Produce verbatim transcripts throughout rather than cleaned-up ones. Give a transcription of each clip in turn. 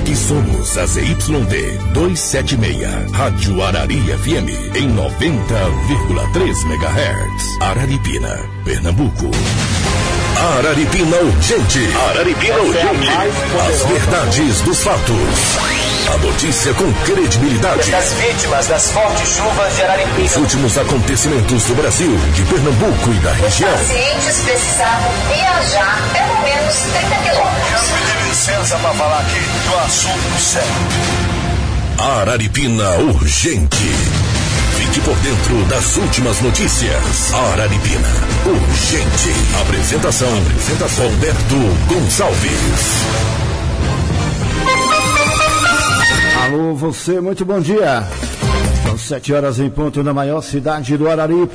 Aqui somos a Z Y D duzentos e setenta e seis, Rádio Arari F M, em noventa vírgula três megahertz. Araripina, Pernambuco. Araripina Urgente. Araripina Urgente. As verdades dos fatos. A notícia com credibilidade. Das vítimas das fortes chuvas de Araripina. Os últimos acontecimentos do Brasil, de Pernambuco e da região. Os pacientes precisavam viajar pelo menos trinta quilômetros. Eu pedi licença para falar aqui do assunto sério. Araripina Urgente. Fique por dentro das últimas notícias. Araripina Urgente. Apresentação, Apresentação Roberto Gonçalves. Alô, você, muito bom dia. São sete horas em ponto na maior cidade do Araripe.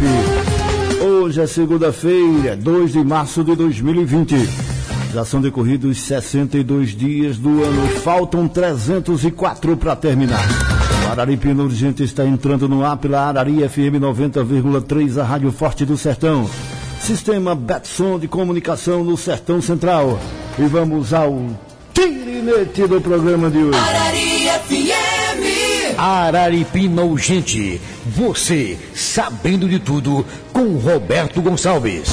Hoje é segunda-feira, dois de março de dois mil e vinte. Já são decorridos sessenta e dois dias do ano e faltam trezentos e quatro para terminar. O Araripina Urgente está entrando no ar pela Arari F M noventa vírgula três, a Rádio Forte do Sertão. Sistema Betson de comunicação no Sertão Central. E vamos ao tirinete do programa de hoje. Arari F M. Araripina Urgente. Você sabendo de tudo com Roberto Gonçalves.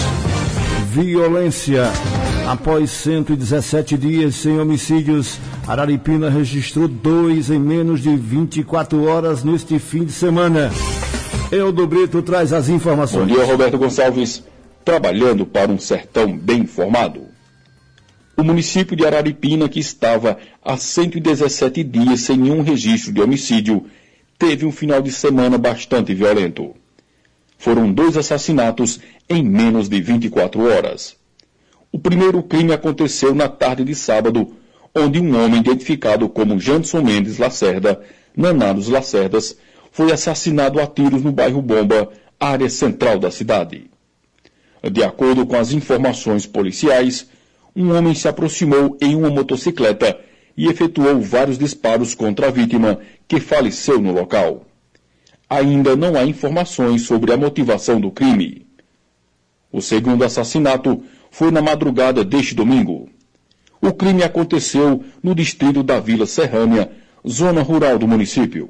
Violência. Após cento e dezessete dias sem homicídios, Araripina registrou dois em menos de vinte e quatro horas neste fim de semana. Eldo Brito traz as informações. Bom dia, Roberto Gonçalves. Trabalhando para um sertão bem informado. O município de Araripina, que estava há cento e dezessete dias sem nenhum registro de homicídio, teve um final de semana bastante violento. Foram dois assassinatos em menos de vinte e quatro horas. O primeiro crime aconteceu na tarde de sábado, onde um homem identificado como Janson Mendes Lacerda, Naná dos Lacerdas, foi assassinado a tiros no bairro Bomba, área central da cidade. De acordo com as informações policiais, um homem se aproximou em uma motocicleta e efetuou vários disparos contra a vítima, que faleceu no local. Ainda não há informações sobre a motivação do crime. O segundo assassinato foi na madrugada deste domingo. O crime aconteceu no distrito da Vila Serrânia, zona rural do município.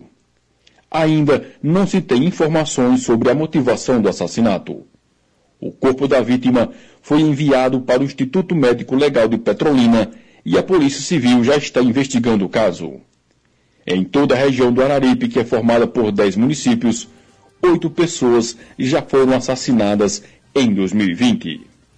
Ainda não se tem informações sobre a motivação do assassinato. O corpo da vítima foi enviado para o Instituto Médico Legal de Petrolina e a Polícia Civil já está investigando o caso. Em toda a região do Araripe, que é formada por dez municípios, oito pessoas já foram assassinadas em dois mil e vinte.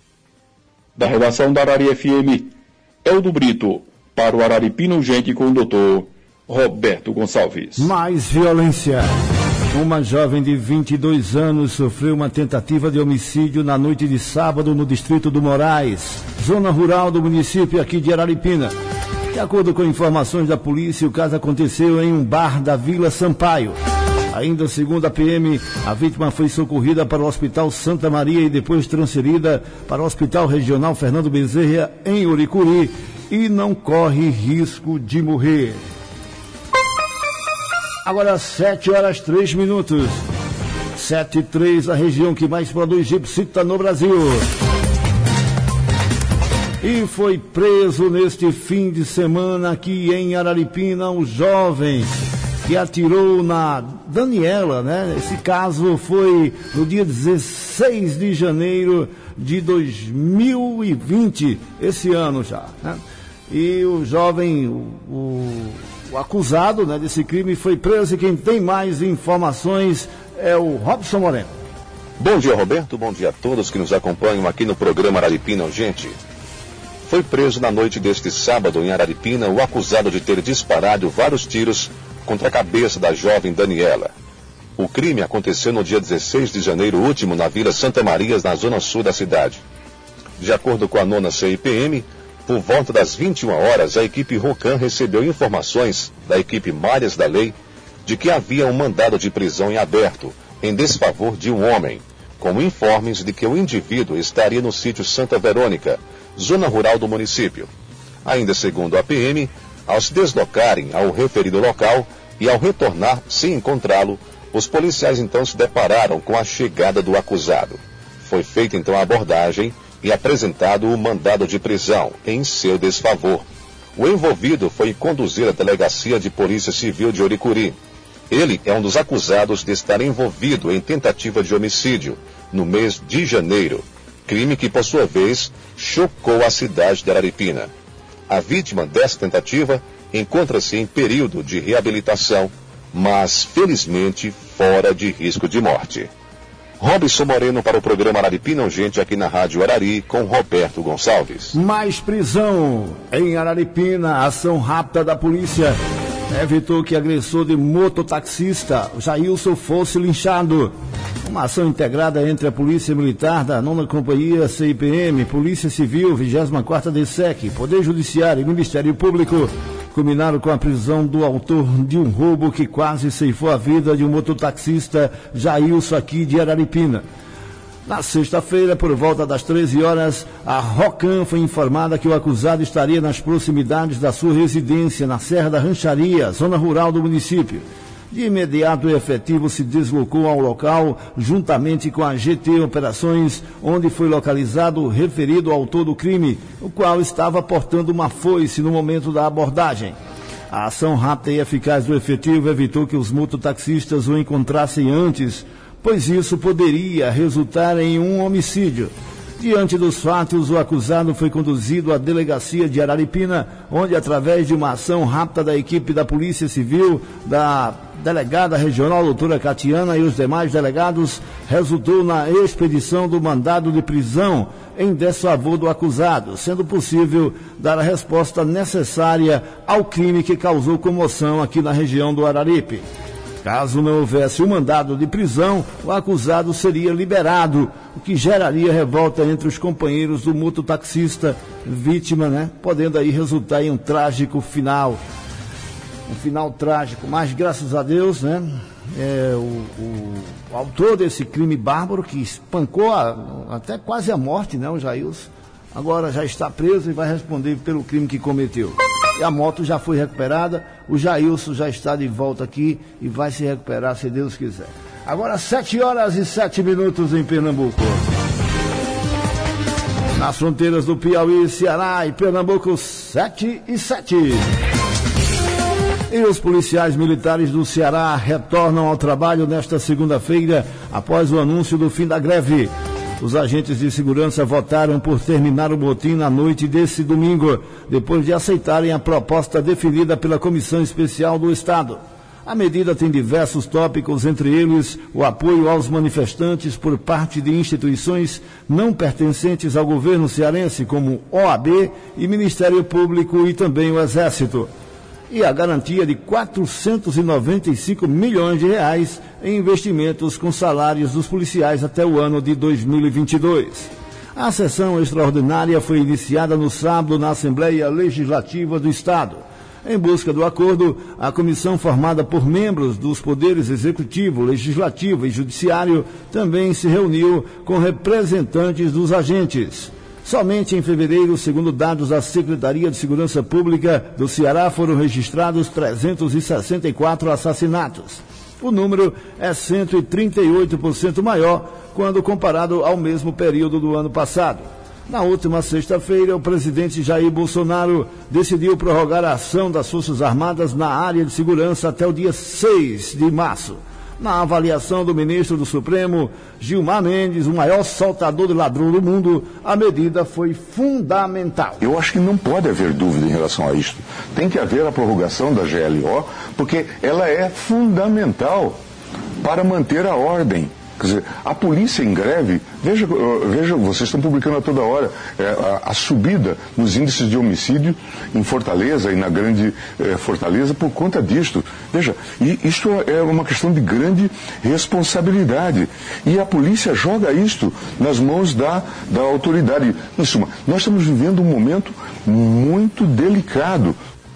Da redação da Arari F M, Eldo Brito, para o Araripina Urgente com o doutor Roberto Gonçalves. Mais violência. Uma jovem de vinte e dois anos sofreu uma tentativa de homicídio na noite de sábado no distrito do Moraes, zona rural do município aqui de Araripina. De acordo com informações da polícia, o caso aconteceu em um bar da Vila Sampaio. Ainda segundo a P M, a vítima foi socorrida para o Hospital Santa Maria e depois transferida para o Hospital Regional Fernando Bezerra, em Uricuri, e não corre risco de morrer. Agora sete horas três minutos. sete e três, a região que mais produz gipsita no Brasil. E foi preso neste fim de semana aqui em Araripina um jovem que atirou na Daniela, né? Esse caso foi no dia dezesseis de janeiro de dois mil e vinte, esse ano já, né? E o jovem, o, o, o acusado, né, desse crime foi preso, e quem tem mais informações é o Robson Moreno. Bom dia, Roberto, bom dia a todos que nos acompanham aqui no programa Araripina Urgente. Foi preso na noite deste sábado em Araripina o acusado de ter disparado vários tiros contra a cabeça da jovem Daniela. O crime aconteceu no dia dezesseis de janeiro último na Vila Santa Maria, na zona sul da cidade. De acordo com a nona C I P M, por volta das vinte e uma horas, a equipe Rocan recebeu informações da equipe Malhas da Lei de que havia um mandado de prisão em aberto, em desfavor de um homem, com informes de que o indivíduo estaria no sítio Santa Verônica, zona rural do município. Ainda segundo a P M, ao se deslocarem ao referido local e ao retornar sem encontrá-lo, os policiais então se depararam com a chegada do acusado. Foi feita então a abordagem e apresentado o mandado de prisão em seu desfavor. O envolvido foi conduzido à delegacia de Polícia Civil de Oricuri. Ele é um dos acusados de estar envolvido em tentativa de homicídio no mês de janeiro, crime que, por sua vez, chocou a cidade de Araripina. A vítima dessa tentativa encontra-se em período de reabilitação, mas, felizmente, fora de risco de morte. Robson Moreno para o programa Araripina Urgente aqui na Rádio Arari com Roberto Gonçalves. Mais prisão em Araripina. Ação rápida da polícia evitou que agressor de mototaxista Jailson fosse linchado. Uma ação integrada entre a Polícia Militar da nona Companhia C I P M, Polícia Civil, vigésima quarta D S E C, Poder Judiciário e Ministério Público culminaram com a prisão do autor de um roubo que quase ceifou a vida de um mototaxista Jailson aqui de Araripina. Na sexta-feira, por volta das treze horas, a Rocan foi informada que o acusado estaria nas proximidades da sua residência, na Serra da Rancharia, zona rural do município. De imediato, o efetivo se deslocou ao local, juntamente com a G T Operações, onde foi localizado o referido autor do crime, o qual estava portando uma foice no momento da abordagem. A ação rápida e eficaz do efetivo evitou que os mototaxistas o encontrassem antes, pois isso poderia resultar em um homicídio. Diante dos fatos, o acusado foi conduzido à delegacia de Araripina, onde, através de uma ação rápida da equipe da Polícia Civil, da delegada regional, doutora Catiana, e os demais delegados, resultou na expedição do mandado de prisão em desfavor do acusado, sendo possível dar a resposta necessária ao crime que causou comoção aqui na região do Araripe. Caso não houvesse o mandado de prisão, o acusado seria liberado, o que geraria revolta entre os companheiros do mototaxista vítima, né? Podendo aí resultar em um trágico final. Um final trágico, mas graças a Deus, né? É, o, o, o autor desse crime bárbaro que espancou a, até quase a morte, né? O Jailson, agora já está preso e vai responder pelo crime que cometeu. E a moto já foi recuperada, o Jailson já está de volta aqui e vai se recuperar se Deus quiser. Agora sete horas e sete minutos em Pernambuco. Nas fronteiras do Piauí, Ceará e Pernambuco, sete e sete. E os policiais militares do Ceará retornam ao trabalho nesta segunda-feira, após o anúncio do fim da greve. Os agentes de segurança votaram por terminar o motim na noite desse domingo, depois de aceitarem a proposta definida pela Comissão Especial do Estado. A medida tem diversos tópicos, entre eles o apoio aos manifestantes por parte de instituições não pertencentes ao governo cearense, como O A B e Ministério Público e também o Exército. E a garantia de quatrocentos e noventa e cinco milhões de reais em investimentos com salários dos policiais até o ano de dois mil e vinte e dois. A sessão extraordinária foi iniciada no sábado na Assembleia Legislativa do Estado. Em busca do acordo, a comissão formada por membros dos poderes executivo, legislativo e judiciário também se reuniu com representantes dos agentes. Somente em fevereiro, segundo dados da Secretaria de Segurança Pública do Ceará, foram registrados trezentos e sessenta e quatro assassinatos. O número é cento e trinta e oito por cento maior quando comparado ao mesmo período do ano passado. Na última sexta-feira, o presidente Jair Bolsonaro decidiu prorrogar a ação das Forças Armadas na área de segurança até o dia seis de março. Na avaliação do ministro do Supremo, Gilmar Mendes, o maior soltador de ladrão do mundo, a medida foi fundamental. Eu acho que não pode haver dúvida em relação a isso. Tem que haver a prorrogação da G L O, porque ela é fundamental para manter a ordem. Quer dizer, a polícia em greve, veja, veja vocês estão publicando a toda hora é, a, a subida nos índices de homicídio em Fortaleza e na grande é, Fortaleza por conta disto. Veja, e isto é uma questão de grande responsabilidade. E a polícia joga isto nas mãos da, da autoridade. Em suma, nós estamos vivendo um momento muito delicado.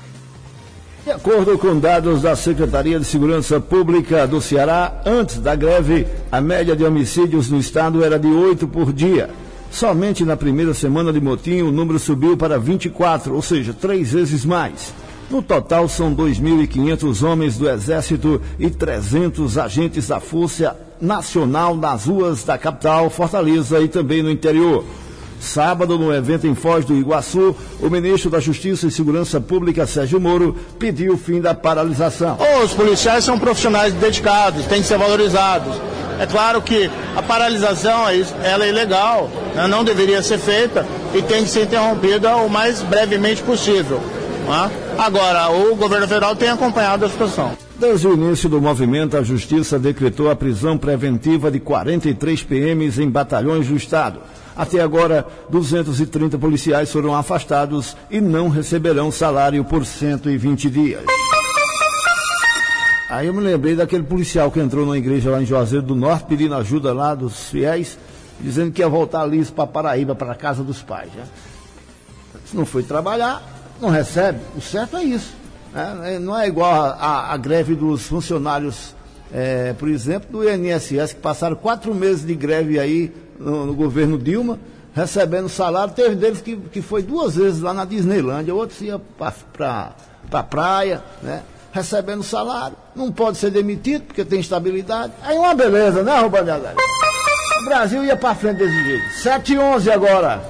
De acordo com dados da Secretaria de Segurança Pública do Ceará, antes da greve, a média de homicídios no estado era de oito por dia. Somente na primeira semana de motim, o número subiu para vinte e quatro, ou seja, três vezes mais. No total, são dois mil e quinhentos homens do Exército e trezentos agentes da Força Nacional nas ruas da capital, Fortaleza e também no interior. Sábado, no evento em Foz do Iguaçu, o ministro da Justiça e Segurança Pública, Sérgio Moro, pediu o fim da paralisação. Os policiais são profissionais dedicados, têm que ser valorizados. É claro que a paralisação ela é ilegal, né? Não deveria ser feita e tem que ser interrompida o mais brevemente possível. Né? Agora, o governo federal tem acompanhado a situação. Desde o início do movimento, a Justiça decretou a prisão preventiva de quarenta e três P Ms em batalhões do Estado. Até agora, duzentos e trinta policiais foram afastados e não receberão salário por cento e vinte dias. Aí eu me lembrei daquele policial que entrou na igreja lá em Juazeiro do Norte, pedindo ajuda lá dos fiéis, dizendo que ia voltar ali para Paraíba, para a casa dos pais. Né? Se não foi trabalhar, não recebe. O certo é isso. Né? Não é igual a, a, a greve dos funcionários, é, por exemplo, do I N S S, que passaram quatro meses de greve aí no, no governo Dilma, recebendo salário. Teve deles que, que foi duas vezes lá na Disneylândia, outros iam para pra, pra praia, né? Recebendo salário, não pode ser demitido porque tem estabilidade. Aí uma beleza, né, Robalhada? O Brasil ia para frente desse jeito. sete e onze agora.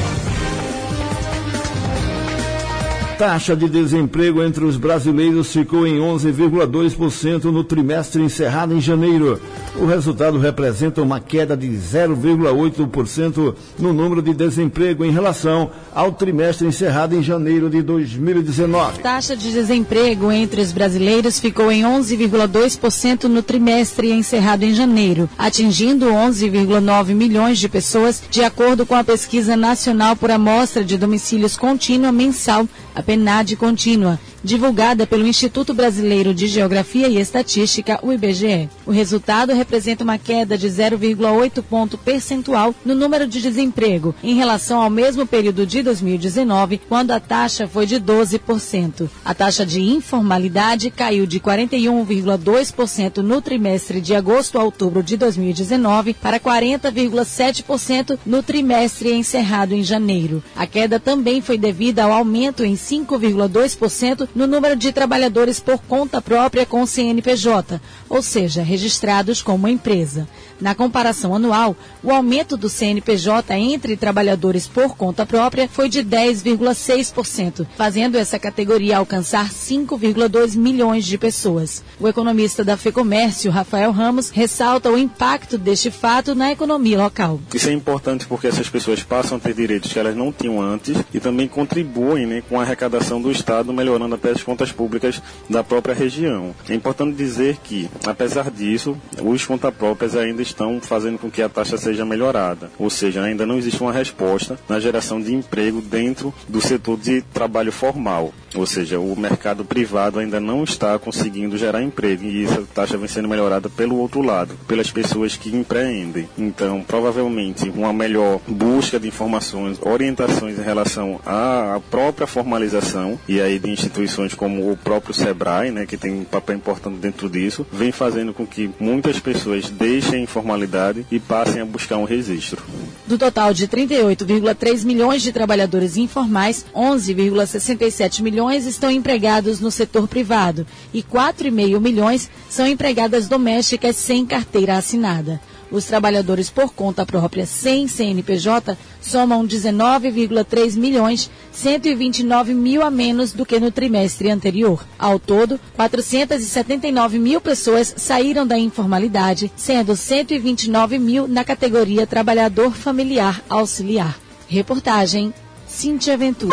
Taxa de desemprego entre os brasileiros ficou em onze vírgula dois por cento no trimestre encerrado em janeiro. O resultado representa uma queda de zero vírgula oito por cento no número de desemprego em relação ao trimestre encerrado em janeiro de dois mil e dezenove. Taxa de desemprego entre os brasileiros ficou em onze vírgula dois por cento no trimestre encerrado em janeiro, atingindo onze vírgula nove milhões de pessoas, de acordo com a Pesquisa Nacional por Amostra de Domicílios Contínua Mensal, a PNAD Contínua, divulgada pelo Instituto Brasileiro de Geografia e Estatística, o I B G E. O resultado representa uma queda de zero vírgula oito ponto percentual no número de desemprego, em relação ao mesmo período de dois mil e dezenove, quando a taxa foi de doze por cento. A taxa de informalidade caiu de quarenta e um vírgula dois por cento no trimestre de agosto a outubro de dois mil e dezenove para quarenta vírgula sete por cento no trimestre encerrado em janeiro. A queda também foi devida ao aumento em cinco vírgula dois por cento no número de trabalhadores por conta própria com C N P J, ou seja, registrados como empresa. Na comparação anual, o aumento do C N P J entre trabalhadores por conta própria foi de dez vírgula seis por cento, fazendo essa categoria alcançar cinco vírgula dois milhões de pessoas. O economista da FEComércio, Rafael Ramos, ressalta o impacto deste fato na economia local. Isso é importante porque essas pessoas passam a ter direitos que elas não tinham antes e também contribuem, né, com a arrecadação do Estado, melhorando até as contas públicas da própria região. É importante dizer que, apesar disso, os contas próprias ainda estão fazendo com que a taxa seja melhorada, ou seja, ainda não existe uma resposta na geração de emprego dentro do setor de trabalho formal, ou seja, o mercado privado ainda não está conseguindo gerar emprego e essa taxa vem sendo melhorada pelo outro lado, pelas pessoas que empreendem. Então, provavelmente, uma melhor busca de informações, orientações em relação à própria formalização e aí de instituições como o próprio SEBRAE, né, que tem um papel importante dentro disso, vem fazendo com que muitas pessoas deixem a informalidade e passem a buscar um registro. Do total de trinta e oito vírgula três milhões de trabalhadores informais, onze vírgula sessenta e sete milhões estão empregados no setor privado e quatro vírgula cinco milhões são empregadas domésticas sem carteira assinada. Os trabalhadores por conta própria sem C N P J somam dezenove vírgula três milhões, cento e vinte e nove mil a menos do que no trimestre anterior. Ao todo, quatrocentas e setenta e nove mil pessoas saíram da informalidade, sendo cento e vinte e nove mil na categoria trabalhador familiar auxiliar. Reportagem, Cíntia Ventura.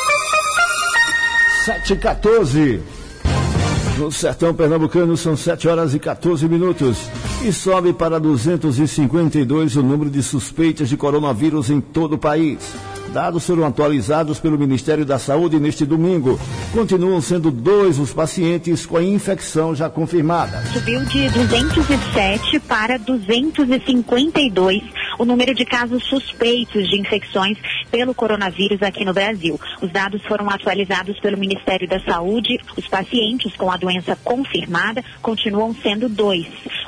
sete e quatorze. No sertão pernambucano são sete horas e quatorze minutos e sobe para duzentos e cinquenta e dois o número de suspeitas de coronavírus em todo o país. Dados foram atualizados pelo Ministério da Saúde neste domingo. Continuam sendo dois os pacientes com a infecção já confirmada. Subiu de duzentos e sete para duzentos e cinquenta e dois o número de casos suspeitos de infecções pelo coronavírus aqui no Brasil. Os dados foram atualizados pelo Ministério da Saúde. Os pacientes com a doença confirmada continuam sendo dois.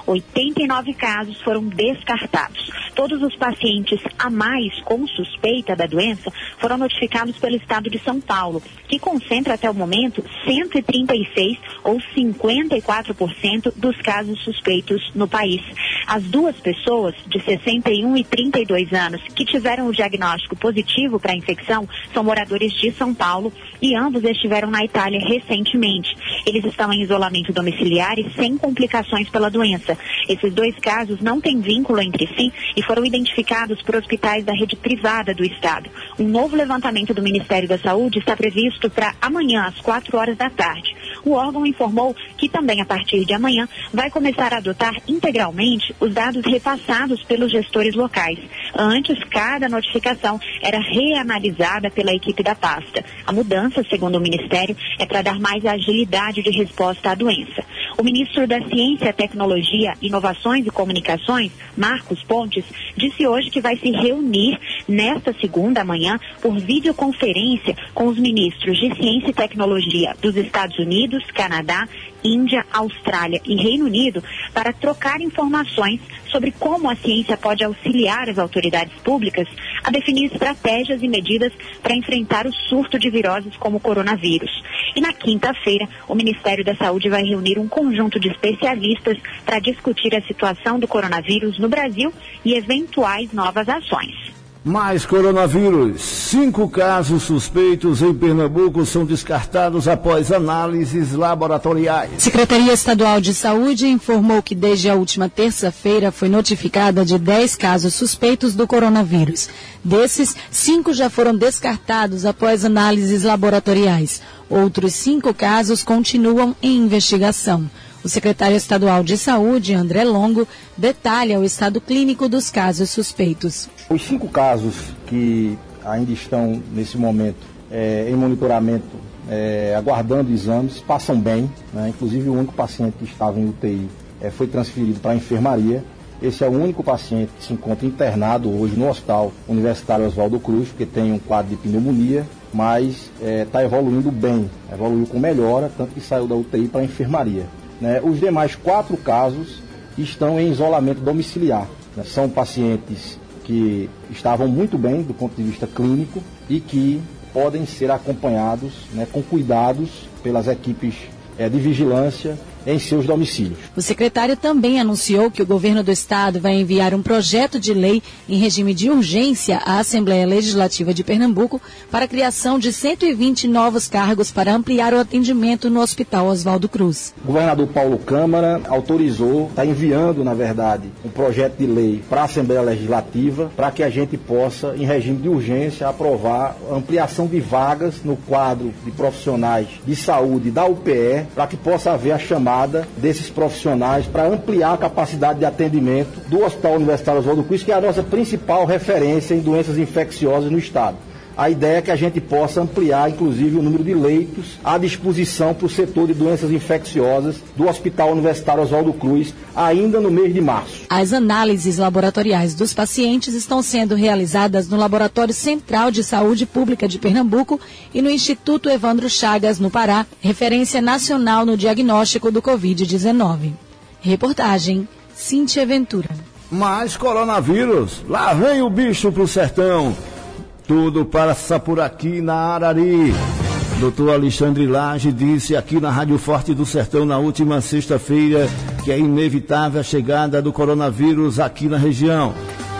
oitenta e nove casos foram descartados. Todos os pacientes a mais com suspeita da doença foram notificados pelo estado de São Paulo, que concentra até o momento cento e trinta e seis ou cinquenta e quatro por cento dos casos suspeitos no país. As duas pessoas de sessenta e um e trinta e dois anos que tiveram o diagnóstico positivo para a infecção são moradores de São Paulo e ambos estiveram na Itália recentemente. Eles estão em isolamento domiciliar e sem complicações pela doença. Esses dois casos não têm vínculo entre si e foram identificados por hospitais da rede privada do estado. Um novo levantamento do Ministério da Saúde está previsto para amanhã, às quatro horas da tarde. O órgão informou que também a partir de amanhã vai começar a adotar integralmente os dados repassados pelos gestores locais. Antes, cada notificação era reanalisada pela equipe da pasta. A mudança, segundo o Ministério, é para dar mais agilidade de resposta à doença. O ministro da Ciência, Tecnologia, Inovações e Comunicações, Marcos Pontes, disse hoje que vai se reunir nesta segunda manhã por videoconferência com os ministros de Ciência e Tecnologia dos Estados Unidos, Canadá, Índia, Austrália e Reino Unido para trocar informações sobre como a ciência pode auxiliar as autoridades públicas a definir estratégias e medidas para enfrentar o surto de viroses como o coronavírus. E na quinta-feira, o Ministério da Saúde vai reunir um conjunto de especialistas para discutir a situação do coronavírus no Brasil e eventuais novas ações. Mais coronavírus. Cinco casos suspeitos em Pernambuco são descartados após análises laboratoriais. Secretaria Estadual de Saúde informou que desde a última terça-feira foi notificada de dez casos suspeitos do coronavírus. Desses, cinco já foram descartados após análises laboratoriais. Outros cinco casos continuam em investigação. O secretário estadual de Saúde, André Longo, detalha o estado clínico dos casos suspeitos. Os cinco casos que ainda estão, nesse momento, é, em monitoramento, é, aguardando exames, passam bem, né? Inclusive, o único paciente que estava em U T I é, foi transferido para a enfermaria. Esse é o único paciente que se encontra internado hoje no Hospital Universitário Oswaldo Cruz, porque tem um quadro de pneumonia, mas está é, evoluindo bem, evoluiu com melhora, tanto que saiu da U T I para a enfermaria. Né? Os demais quatro casos estão em isolamento domiciliar. Né? São pacientes que estavam muito bem do ponto de vista clínico e que podem ser acompanhados, né, com cuidados pelas equipes é, de vigilância em seus domicílios. O secretário também anunciou que o governo do estado vai enviar um projeto de lei em regime de urgência à Assembleia Legislativa de Pernambuco para a criação de cento e vinte novos cargos para ampliar o atendimento no Hospital Oswaldo Cruz. O governador Paulo Câmara autorizou, está enviando, na verdade, um projeto de lei para a Assembleia Legislativa para que a gente possa, em regime de urgência, aprovar a ampliação de vagas no quadro de profissionais de saúde da U P E, para que possa haver a chamada desses profissionais para ampliar a capacidade de atendimento do Hospital Universitário Oswaldo Cruz, que é a nossa principal referência em doenças infecciosas no estado. A ideia é que a gente possa ampliar, inclusive, o número de leitos à disposição para o setor de doenças infecciosas do Hospital Universitário Oswaldo Cruz, ainda no mês de março. As análises laboratoriais dos pacientes estão sendo realizadas no Laboratório Central de Saúde Pública de Pernambuco e no Instituto Evandro Chagas, no Pará, referência nacional no diagnóstico do covid dezenove. Reportagem, Cíntia Ventura. Mais coronavírus. Lá vem o bicho pro sertão. Tudo passa por aqui na Arari. doutor Alexandre Lage disse aqui na Rádio Forte do Sertão na última sexta-feira que é inevitável a chegada do coronavírus aqui na região.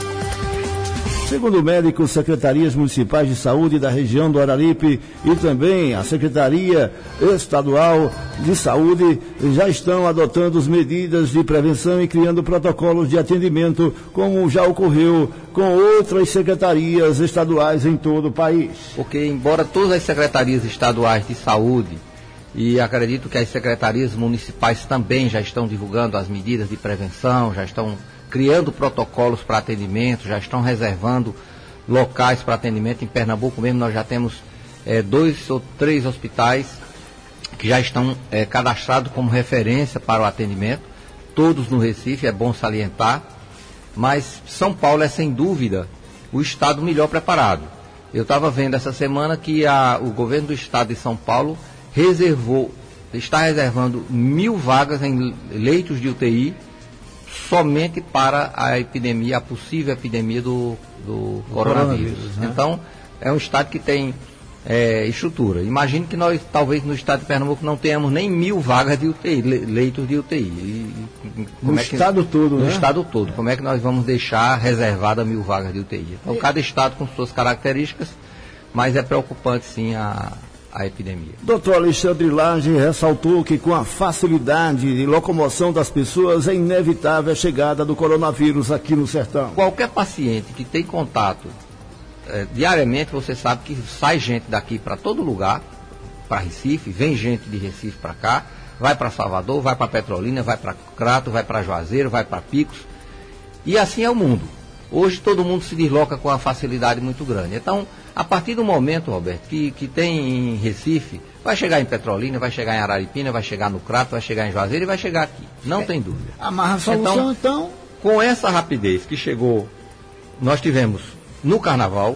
Segundo médicos, secretarias municipais de saúde da região do Araripe e também a Secretaria Estadual de Saúde já estão adotando as medidas de prevenção e criando protocolos de atendimento, como já ocorreu com outras secretarias estaduais em todo o país. Porque, embora todas as secretarias estaduais de saúde, e acredito que as secretarias municipais também já estão divulgando as medidas de prevenção, já estão criando protocolos para atendimento, já estão reservando locais para atendimento. Em Pernambuco mesmo nós já temos é, dois ou três hospitais que já estão é, cadastrados como referência para o atendimento, todos no Recife, é bom salientar, mas São Paulo é sem dúvida o estado melhor preparado. Eu estava vendo essa semana que a, o governo do estado de São Paulo reservou, está reservando mil vagas em leitos de U T I somente para a epidemia, a possível epidemia do, do coronavírus. coronavírus né? Então, é um estado que tem é, estrutura. Imagine que nós, talvez, no estado de Pernambuco não tenhamos nem mil vagas de U T I, leitos de U T I. E, no é que, estado todo, no né? No estado todo. Como é que nós vamos deixar reservada mil vagas de U T I? Então, cada estado com suas características, mas é preocupante, sim, a... a epidemia. Doutor Alexandre Lage ressaltou que com a facilidade de locomoção das pessoas é inevitável a chegada do coronavírus aqui no sertão. Qualquer paciente que tem contato é, diariamente, você sabe que sai gente daqui para todo lugar, para Recife, vem gente de Recife para cá, vai para Salvador, vai para Petrolina, vai para Crato, vai para Juazeiro, vai para Picos, e assim é o mundo. Hoje todo mundo se desloca com uma facilidade muito grande. Então, a partir do momento, Roberto, que, que tem em Recife, vai chegar em Petrolina, vai chegar em Araripina, vai chegar no Crato, vai chegar em Juazeiro e vai chegar aqui. Não é, tem dúvida. Amarra a solução, então, então... Com essa rapidez que chegou, nós tivemos no Carnaval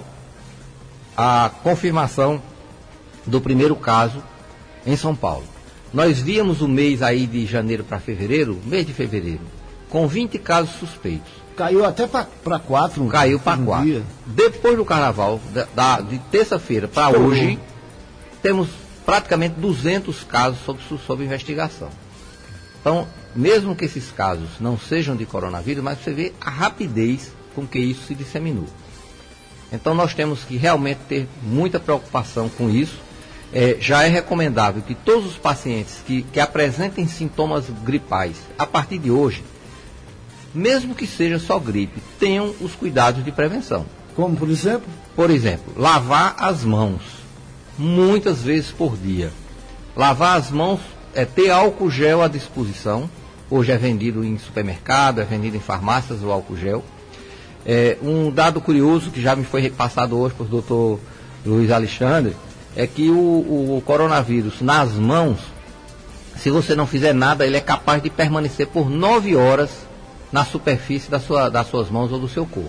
a confirmação do primeiro caso em São Paulo. Nós víamos o mês aí de janeiro para fevereiro, mês de fevereiro, com vinte casos suspeitos. Caiu até para quatro. Caiu para quatro. Dia. Depois do carnaval, da, da, de terça-feira para hoje, temos praticamente duzentos casos sob, sob investigação. Então, mesmo que esses casos não sejam de coronavírus, mas você vê a rapidez com que isso se disseminou. Então, nós temos que realmente ter muita preocupação com isso. É, já é recomendável que todos os pacientes que, que apresentem sintomas gripais, a partir de hoje, mesmo que seja só gripe, tenham os cuidados de prevenção. Como, por exemplo? Por exemplo, lavar as mãos, muitas vezes por dia. Lavar as mãos, é ter álcool gel à disposição. Hoje é vendido em supermercado, é vendido em farmácias o álcool gel. É, um dado curioso que já me foi repassado hoje por doutor Luiz Alexandre, é que o, o coronavírus nas mãos, se você não fizer nada, ele é capaz de permanecer por nove horas na superfície da sua, das suas mãos ou do seu corpo.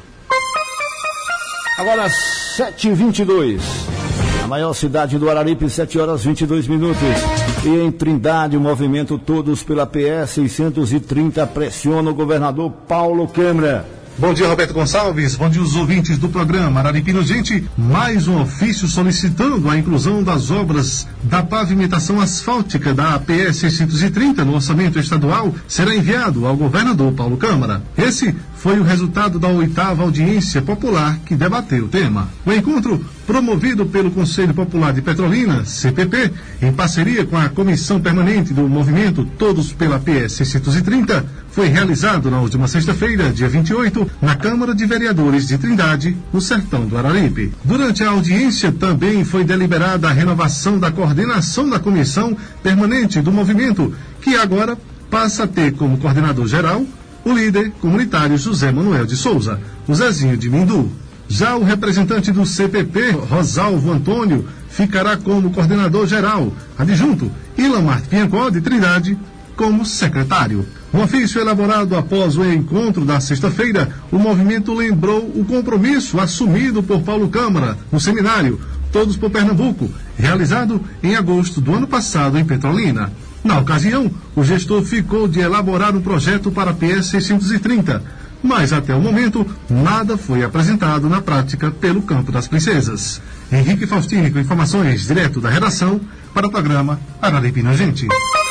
Agora sete e vinte e dois, a maior cidade do Araripe, sete horas e vinte e dois minutos. E em Trindade, o movimento Todos pela P S seiscentos e trinta pressiona o governador Paulo Câmara. Bom dia, Roberto Gonçalves. Bom dia, os ouvintes do programa Araripina Urgente. Mais um ofício solicitando a inclusão das obras da pavimentação asfáltica da P S seiscentos e trinta no orçamento estadual será enviado ao governador Paulo Câmara. Esse foi o resultado da oitava audiência popular que debateu o tema. O encontro, promovido pelo Conselho Popular de Petrolina, C P P, em parceria com a Comissão Permanente do Movimento Todos pela P S seiscentos e trinta, foi realizado na última sexta-feira, dia vinte e oito, na Câmara de Vereadores de Trindade, no sertão do Araripe. Durante a audiência também foi deliberada a renovação da coordenação da Comissão Permanente do Movimento, que agora passa a ter como coordenador geral o líder comunitário José Manuel de Souza, o Zezinho de Mindu. Já o representante do C P P, Rosalvo Antônio, ficará como coordenador geral, adjunto Ilamar Piancó de Trindade como secretário. No ofício elaborado após o encontro da sexta-feira, o movimento lembrou o compromisso assumido por Paulo Câmara no seminário Todos por Pernambuco, realizado em agosto do ano passado em Petrolina. Na ocasião, o gestor ficou de elaborar um projeto para a P S seiscentos e trinta, mas até o momento nada foi apresentado na prática pelo Campo das Princesas. Henrique Faustini com informações direto da redação para o programa Araripina Urgente.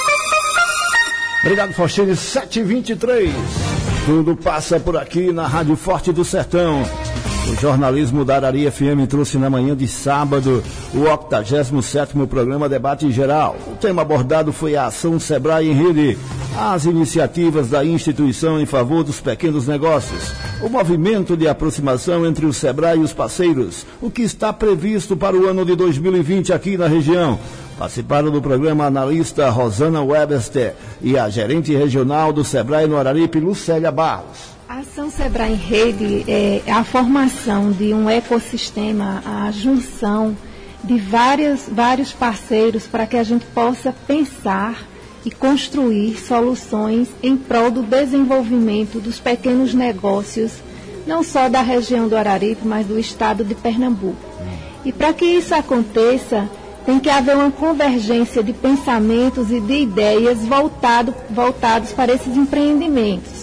Obrigado, Faustini. sete e vinte e três. Tudo passa por aqui na Rádio Forte do Sertão. O jornalismo da Arari F M trouxe na manhã de sábado o octagésimo sétimo programa Debate Geral. O tema abordado foi a ação Sebrae em Rede, as iniciativas da instituição em favor dos pequenos negócios, o movimento de aproximação entre o Sebrae e os parceiros, o que está previsto para o ano de dois mil e vinte aqui na região. Participaram do programa a analista Rosana Webster e a gerente regional do Sebrae no Araripe, Lucélia Barros. A ação Sebrae em Rede é a formação de um ecossistema, a junção de várias, vários parceiros para que a gente possa pensar e construir soluções em prol do desenvolvimento dos pequenos negócios, não só da região do Araripe, mas do estado de Pernambuco. E para que isso aconteça, tem que haver uma convergência de pensamentos e de ideias voltado, voltados para esses empreendimentos.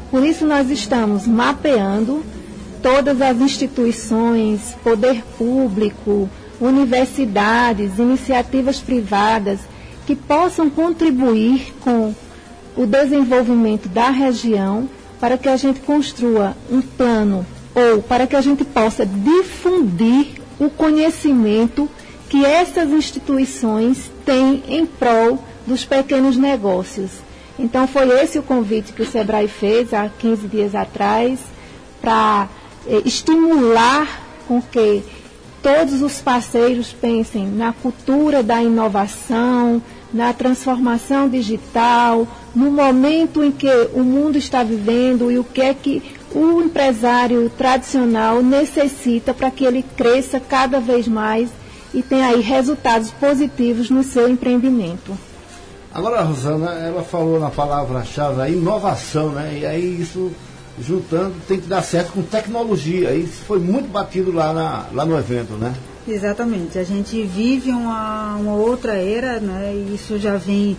Por isso nós estamos mapeando todas as instituições, poder público, universidades, iniciativas privadas que possam contribuir com o desenvolvimento da região para que a gente construa um plano ou para que a gente possa difundir o conhecimento que essas instituições têm em prol dos pequenos negócios. Então foi esse o convite que o SEBRAE fez há quinze dias atrás para eh, estimular com que todos os parceiros pensem na cultura da inovação, na transformação digital, no momento em que o mundo está vivendo e o que é que o empresário tradicional necessita para que ele cresça cada vez mais e tenha aí resultados positivos no seu empreendimento. Agora, Rosana, ela falou na palavra-chave a inovação, né? E aí isso, juntando, tem que dar certo com tecnologia. Isso foi muito batido lá, na, lá no evento, né? Exatamente. A gente vive uma, uma outra era, né? E isso já vem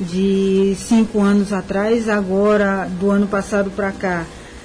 de cinco anos atrás. Agora, do ano passado para cá,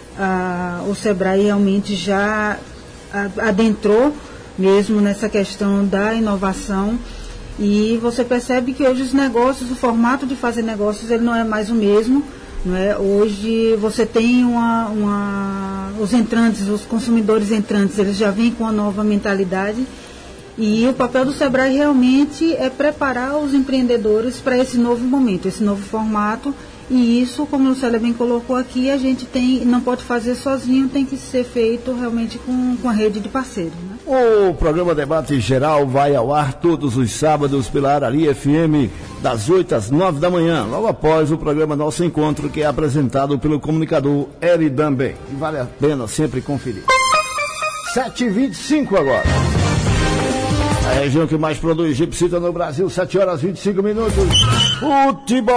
a, o SEBRAE realmente já a, adentrou mesmo nessa questão da inovação. E você percebe que hoje os negócios, o formato de fazer negócios, ele não é mais o mesmo, não é? Hoje você tem uma, uma, os entrantes, os consumidores entrantes, eles já vêm com uma nova mentalidade. E o papel do SEBRAE realmente é preparar os empreendedores para esse novo momento, esse novo formato. E isso, como a Lucélia bem colocou aqui, a gente tem, não pode fazer sozinho, tem que ser feito realmente com, com a rede de parceiros. Né? O programa Debate Geral vai ao ar todos os sábados pela Arari F M, das oito às nove da manhã, logo após o programa Nosso Encontro, que é apresentado pelo comunicador Eridan Bem. E vale a pena sempre conferir. sete e vinte e cinco agora. A região que mais produz gipsita no Brasil, sete horas e vinte e cinco minutos. Futebol!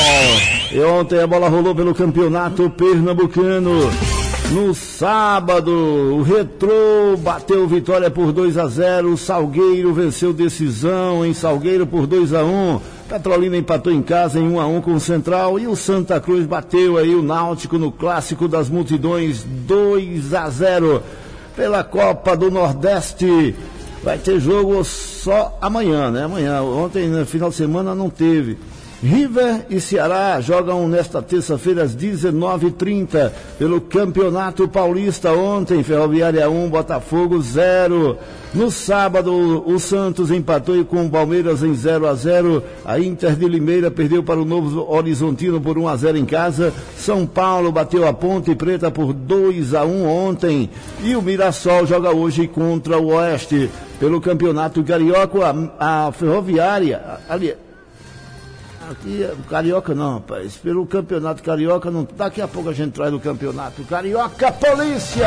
E ontem a bola rolou pelo campeonato pernambucano. No sábado, o Retrô bateu Vitória por dois a zero. O Salgueiro venceu decisão em Salgueiro por dois a um. Petrolina empatou em casa em um a um com o Central. E o Santa Cruz bateu aí o Náutico no Clássico das Multidões dois a zero. Pela Copa do Nordeste. Vai ter jogo só amanhã, né? Amanhã, ontem, no final de semana, não teve. River e Ceará jogam nesta terça-feira às dezenove e trinta pelo Campeonato Paulista. Ontem, Ferroviária um, Botafogo zero. No sábado, o Santos empatou com o Palmeiras em zero a zero. A Inter de Limeira perdeu para o Novo Horizontino por um a zero em casa. São Paulo bateu a Ponte Preta por dois a um ontem. E o Mirassol joga hoje contra o Oeste. Pelo Campeonato Carioca, a, a Ferroviária... Ali, aqui, Carioca não, rapaz. Pelo Campeonato Carioca, não, daqui a pouco a gente traz o Campeonato Carioca Polícia.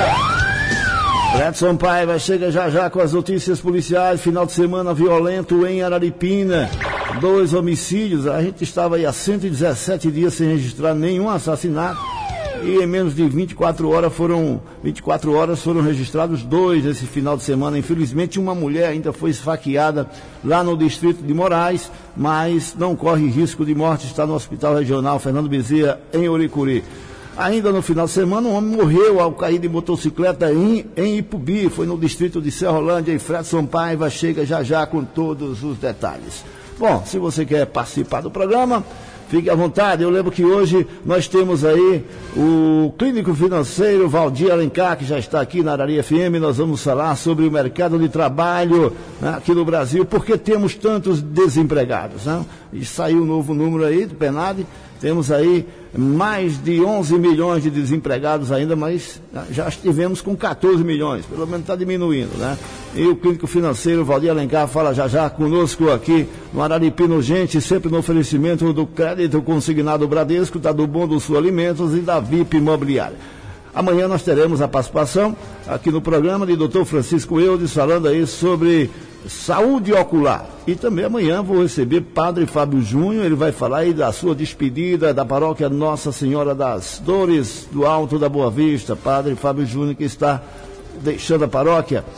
Fredson Paiva chega já já com as notícias policiais. Final de semana violento em Araripina. Dois homicídios. A gente estava aí há cento e dezessete dias sem registrar nenhum assassinato. E em menos de vinte e quatro horas foram, vinte e quatro horas foram registrados dois esse final de semana. Infelizmente, uma mulher ainda foi esfaqueada lá no distrito de Moraes, mas não corre risco de morte, está no Hospital Regional Fernando Bezerra, em Oricuri. Ainda no final de semana, um homem morreu ao cair de motocicleta em, em Ipubi, foi no distrito de Serrolândia, e Fredson Paiva chega já já com todos os detalhes. Bom, se você quer participar do programa, fique à vontade. Eu lembro que hoje nós temos aí o clínico financeiro Valdir Alencar, que já está aqui na Arari F M. Nós vamos falar sobre o mercado de trabalho, né, aqui no Brasil, porque temos tantos desempregados, né? E saiu um novo número aí do Penad. Temos aí mais de onze milhões de desempregados ainda, mas já estivemos com catorze milhões, pelo menos está diminuindo, né? E o clínico financeiro Valdir Alencar fala já já conosco aqui no Araripina Urgente, sempre no oferecimento do crédito consignado Bradesco, da do Bom do Sul Alimentos e da V I P Imobiliária. Amanhã nós teremos a participação aqui no programa de doutor Francisco Eudes, falando aí sobre saúde ocular. E também amanhã vou receber Padre Fábio Júnior, ele vai falar aí da sua despedida da paróquia Nossa Senhora das Dores do Alto da Boa Vista. Padre Fábio Júnior, que está deixando a paróquia.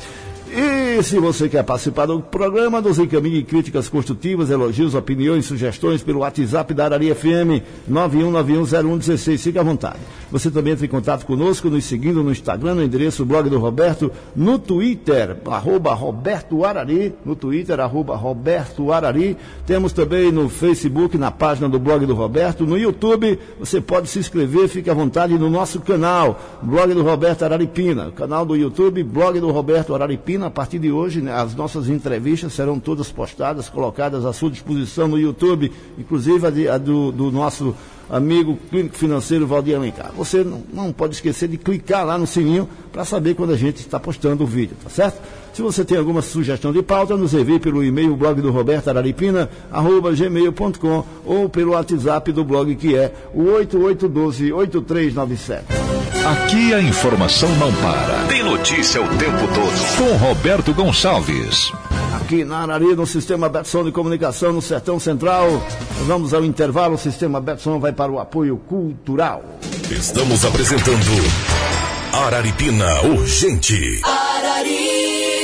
E se você quer participar do programa, nos encaminhe críticas construtivas, elogios, opiniões, sugestões pelo WhatsApp da Arari F M nove um nove um zero um um seis. Fique à vontade. Você também entra em contato conosco, nos seguindo no Instagram, no endereço blog do Roberto, no Twitter, arroba Roberto Arari, no Twitter, arroba Roberto Arari. Temos também no Facebook, na página do blog do Roberto, no YouTube. Você pode se inscrever, fique à vontade no nosso canal, blog do Roberto Araripina, canal do YouTube, blog do Roberto Araripina. A partir de hoje, né, as nossas entrevistas serão todas postadas, colocadas à sua disposição no YouTube, inclusive a, de, a do, do nosso amigo clínico financeiro Valdir Alencar. Você não, não pode esquecer de clicar lá no sininho para saber quando a gente está postando o vídeo, tá certo? Se você tem alguma sugestão de pauta, nos envie pelo e-mail blog do Roberto Araripina, arroba gmail ponto com, ou pelo WhatsApp do blog, que é o oito oito um dois, oito três nove sete. Aqui a informação não para. Tem notícia o tempo todo. Com Roberto Gonçalves. Aqui na Arari, no Sistema Betson de Comunicação, no Sertão Central. Vamos ao intervalo. O Sistema Betson vai para o apoio cultural. Estamos apresentando Araripina Urgente. Arari.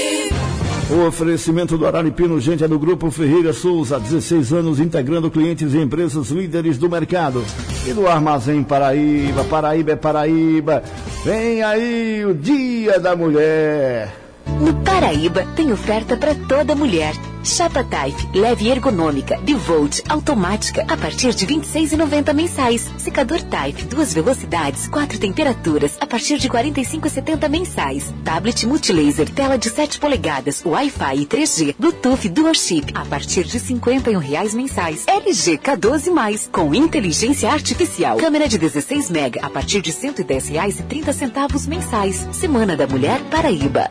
O oferecimento do Araripina Urgente é do Grupo Ferreira Souza, há dezesseis anos integrando clientes e empresas líderes do mercado. E do Armazém Paraíba, Paraíba é Paraíba. Vem aí o Dia da Mulher. No Paraíba tem oferta para toda mulher. Chapa Type, leve e ergonômica, Bivolt, automática, a partir de vinte e seis reais e noventa centavos mensais. Secador Type, duas velocidades, quatro temperaturas, a partir de quarenta e cinco reais e setenta centavos mensais. Tablet Multilaser, tela de sete polegadas, Wi-Fi e três G, Bluetooth Dual Chip, a partir de cinquenta e um reais mensais. L G K doze mais, com inteligência artificial. Câmera de dezesseis mega, a partir de cento e dez reais e trinta centavos mensais. Semana da Mulher Paraíba.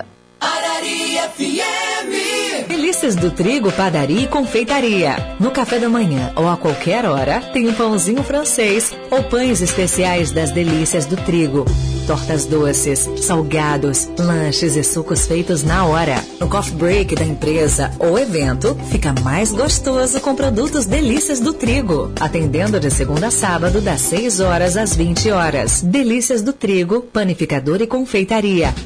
Arari F M. Delícias do Trigo, Padaria e Confeitaria. No café da manhã ou a qualquer hora, tem um pãozinho francês ou pães especiais das Delícias do Trigo. Tortas doces, salgados, lanches e sucos feitos na hora. No coffee break da empresa ou evento, fica mais gostoso com produtos Delícias do Trigo. Atendendo de segunda a sábado, das seis horas às vinte horas. Delícias do Trigo, Panificador e Confeitaria.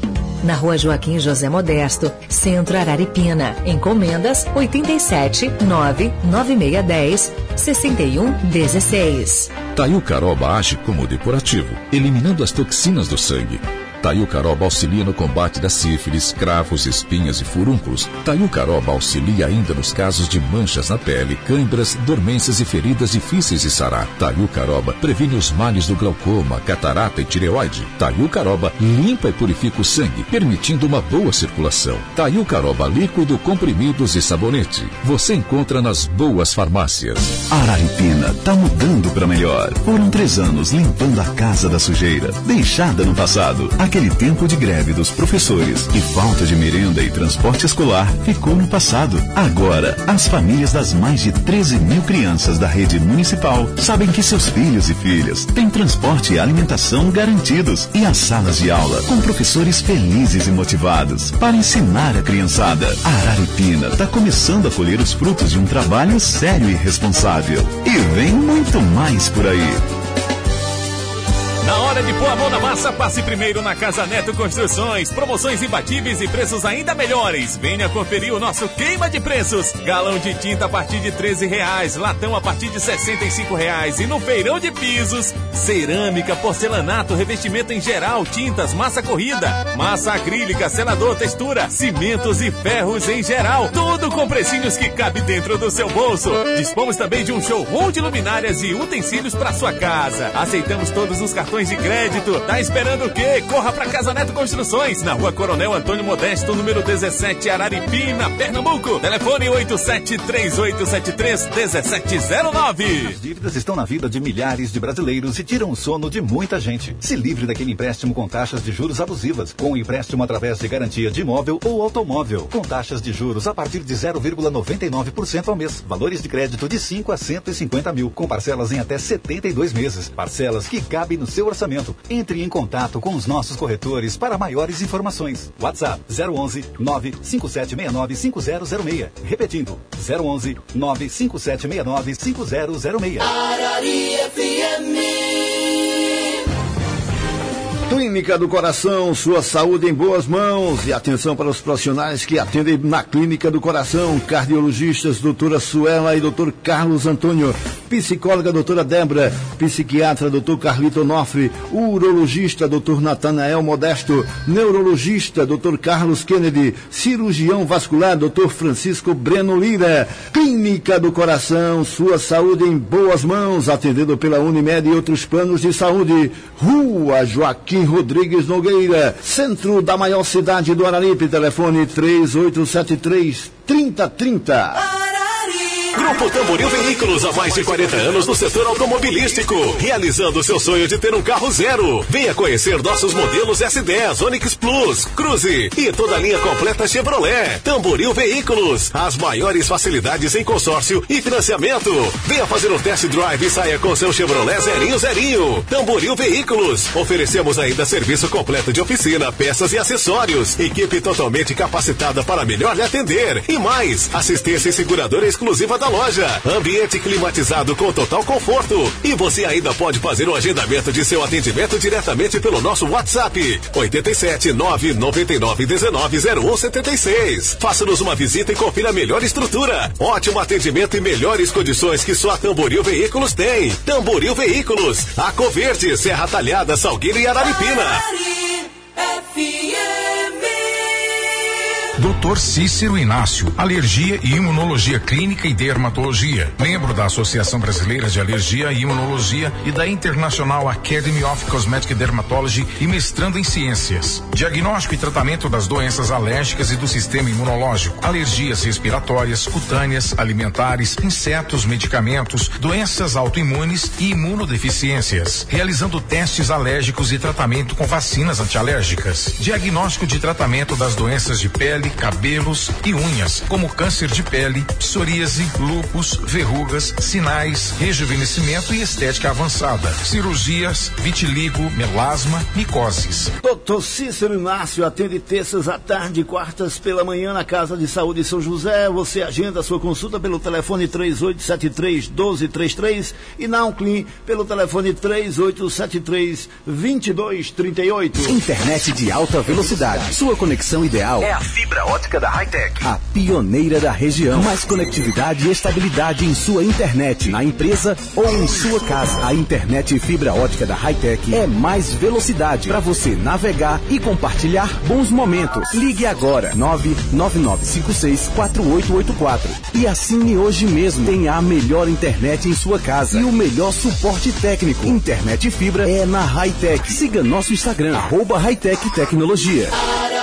Na Rua Joaquim José Modesto, Centro Araripina. Encomendas oito sete nove nove seis um zero seis um um seis. Taiucaroba age como depurativo, eliminando as toxinas do sangue. Taiucaroba auxilia no combate da sífilis, cravos, espinhas e furúnculos. Taiucaroba auxilia ainda nos casos de manchas na pele, câimbras, dormências e feridas difíceis de sarar. Taiucaroba previne os males do glaucoma, catarata e tireoide. Taiucaroba limpa e purifica o sangue, permitindo uma boa circulação. Taiucaroba líquido, comprimidos e sabonete. Você encontra nas boas farmácias. Araripina tá mudando para melhor. Foram três anos limpando a casa da sujeira, deixada no passado. Aquele tempo de greve dos professores e falta de merenda e transporte escolar ficou no passado. Agora, as famílias das mais de treze mil crianças da rede municipal sabem que seus filhos e filhas têm transporte e alimentação garantidos e as salas de aula com professores felizes e motivados para ensinar a criançada. A Araripina está começando a colher os frutos de um trabalho sério e responsável. E vem muito mais por aí. Na hora de pôr a mão na massa, passe primeiro na Casa Neto Construções. Promoções imbatíveis e preços ainda melhores. Venha conferir o nosso queima de preços. Galão de tinta a partir de treze reais, latão a partir de sessenta e cinco reais. E no feirão de pisos, cerâmica, porcelanato, revestimento em geral, tintas, massa corrida, massa acrílica, selador, textura, cimentos e ferros em geral. Tudo com precinhos que cabe dentro do seu bolso. Dispomos também de um showroom de luminárias e utensílios para sua casa. Aceitamos todos os cartões de crédito. Tá esperando o quê? Corra pra Casa Neto Construções, na Rua Coronel Antônio Modesto, número dezessete, Araripina, Pernambuco. Telefone oito sete três oito sete três um sete zero nove. As dívidas estão na vida de milhares de brasileiros e tiram o sono de muita gente. Se livre daquele empréstimo com taxas de juros abusivas, com o empréstimo através de garantia de imóvel ou automóvel, com taxas de juros a partir de zero vírgula noventa e nove por cento ao mês. Valores de crédito de cinco a cento e cinquenta mil, com parcelas em até setenta e dois meses. Parcelas que cabem no seu orçamento. Entre em contato com os nossos corretores para maiores informações. WhatsApp zero onze nove cinco sete seis nove cinco zero zero seis. Repetindo, zero onze nove cinco sete seis nove cinco zero zero seis. Arari F M. Clínica do Coração, sua saúde em boas mãos. E atenção para os profissionais que atendem na Clínica do Coração: cardiologistas, doutora Suela e doutor Carlos Antônio, psicóloga, doutora Débora, psiquiatra, doutor Carlito Onofre, urologista, doutor Natanael Modesto, neurologista, doutor Carlos Kennedy, cirurgião vascular, doutor Francisco Breno Lira. Clínica do Coração, sua saúde em boas mãos, atendido pela Unimed e outros planos de saúde. Rua Joaquim Rodrigues Nogueira, centro da maior cidade do Araripe. Telefone três oito sete três, três zero três zero. Grupo Tamboril Veículos, há mais de quarenta anos no setor automobilístico, realizando seu sonho de ter um carro zero. Venha conhecer nossos modelos S dez, Onix Plus, Cruze e toda a linha completa Chevrolet. Tamboril Veículos, as maiores facilidades em consórcio e financiamento. Venha fazer um test drive e saia com seu Chevrolet zerinho zerinho. Tamboril Veículos, oferecemos ainda serviço completo de oficina, peças e acessórios, equipe totalmente capacitada para melhor lhe atender. E mais, assistência e seguradora exclusiva da loja, ambiente climatizado com total conforto. E você ainda pode fazer o agendamento de seu atendimento diretamente pelo nosso WhatsApp oito sete nove nove nove um nove zero um sete seis. Faça-nos uma visita e confira a melhor estrutura, ótimo atendimento e melhores condições que só a Tamboril Veículos tem. Tamboril Veículos, Arco Verde, Serra Talhada, Salgueiro e Araripina. doutor Cícero Inácio, Alergia e Imunologia Clínica e Dermatologia, membro da Associação Brasileira de Alergia e Imunologia e da International Academy of Cosmetic Dermatology e mestrando em Ciências. Diagnóstico e tratamento das doenças alérgicas e do sistema imunológico, alergias respiratórias, cutâneas, alimentares, insetos, medicamentos, doenças autoimunes e imunodeficiências, realizando testes alérgicos e tratamento com vacinas antialérgicas. Diagnóstico de tratamento das doenças de pele, cabelos e unhas, como câncer de pele, psoríase, lúpus, verrugas, sinais, rejuvenescimento e estética avançada, cirurgias, vitiligo, melasma, micoses. doutor Cícero Inácio atende terças à tarde e quartas pela manhã na Casa de Saúde São José. Você agenda sua consulta pelo telefone três oito sete três, um dois três três e na Unclin pelo telefone três oito sete três, dois dois três oito. Internet de alta velocidade. Sua conexão ideal é a fibra ótica da Hightech, a pioneira da região. Mais conectividade e estabilidade em sua internet, na empresa ou em sua casa. A internet fibra ótica da Hightech é mais velocidade para você navegar e compartilhar bons momentos. Ligue agora nove nove nove cinco seis quatro oito oito quatro e assine hoje mesmo. Tenha a melhor internet em sua casa e o melhor suporte técnico. Internet fibra é na Hightech. Siga nosso Instagram, arroba Hightech Tecnologia.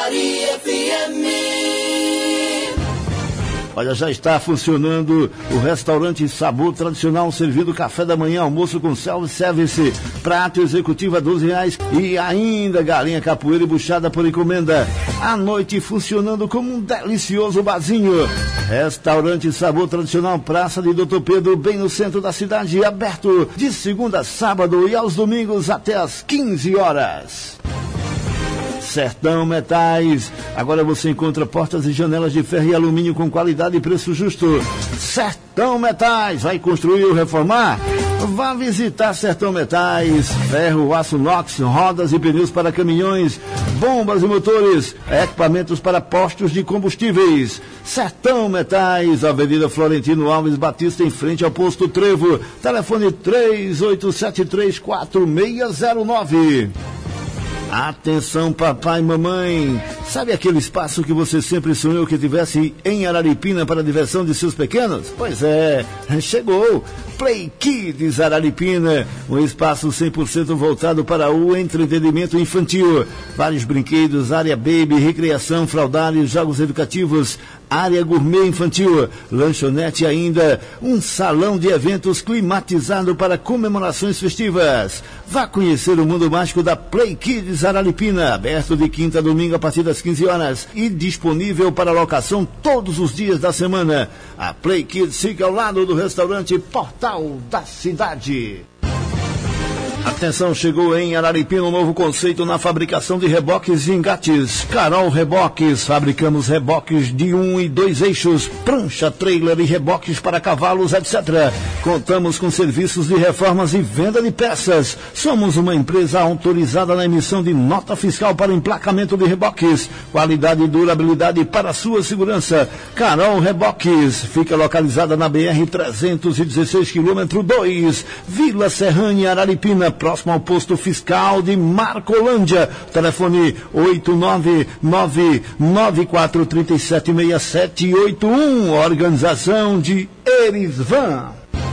Olha, já está funcionando o restaurante Sabor Tradicional, servindo café da manhã, almoço com self-service, prato executivo a doze reais e ainda galinha capoeira e buchada por encomenda. À noite funcionando como um delicioso barzinho. Restaurante Sabor Tradicional, Praça de doutor Pedro, bem no centro da cidade, aberto de segunda a sábado e aos domingos até às quinze horas. Sertão Metais, agora você encontra portas e janelas de ferro e alumínio com qualidade e preço justo. Sertão Metais, vai construir ou reformar? Vá visitar Sertão Metais, ferro, aço inox, rodas e pneus para caminhões, bombas e motores, equipamentos para postos de combustíveis. Sertão Metais, Avenida Florentino Alves Batista, em frente ao posto Trevo. Telefone três oito sete três, quatro seis zero nove. Atenção, papai e mamãe, sabe aquele espaço que você sempre sonhou que tivesse em Araripina para a diversão de seus pequenos? Pois é, chegou Play Kids Araripina, um espaço cem por cento voltado para o entretenimento infantil. Vários brinquedos, área baby, recreação, fraldários, jogos educativos, área gourmet infantil, lanchonete e ainda um salão de eventos climatizado para comemorações festivas. Vá conhecer o mundo mágico da Play Kids Araripina, aberto de quinta a domingo a partir das quinze horas e disponível para locação todos os dias da semana. A Play Kids fica ao lado do restaurante Portal da Cidade. Atenção, chegou em Araripina um novo conceito na fabricação de reboques e engates. Carol Reboques, fabricamos reboques de um e dois eixos, prancha, trailer e reboques para cavalos, etcétera. Contamos com serviços de reformas e venda de peças. Somos uma empresa autorizada na emissão de nota fiscal para emplacamento de reboques. Qualidade e durabilidade para sua segurança. Carol Reboques, fica localizada na B R trezentos e dezesseis, quilômetro dois, Vila Serrânia, Araripina, próximo ao posto fiscal de Marcolândia. Telefone oito nove nove nove quatro três sete seis sete oito um. Organização de Erisvan.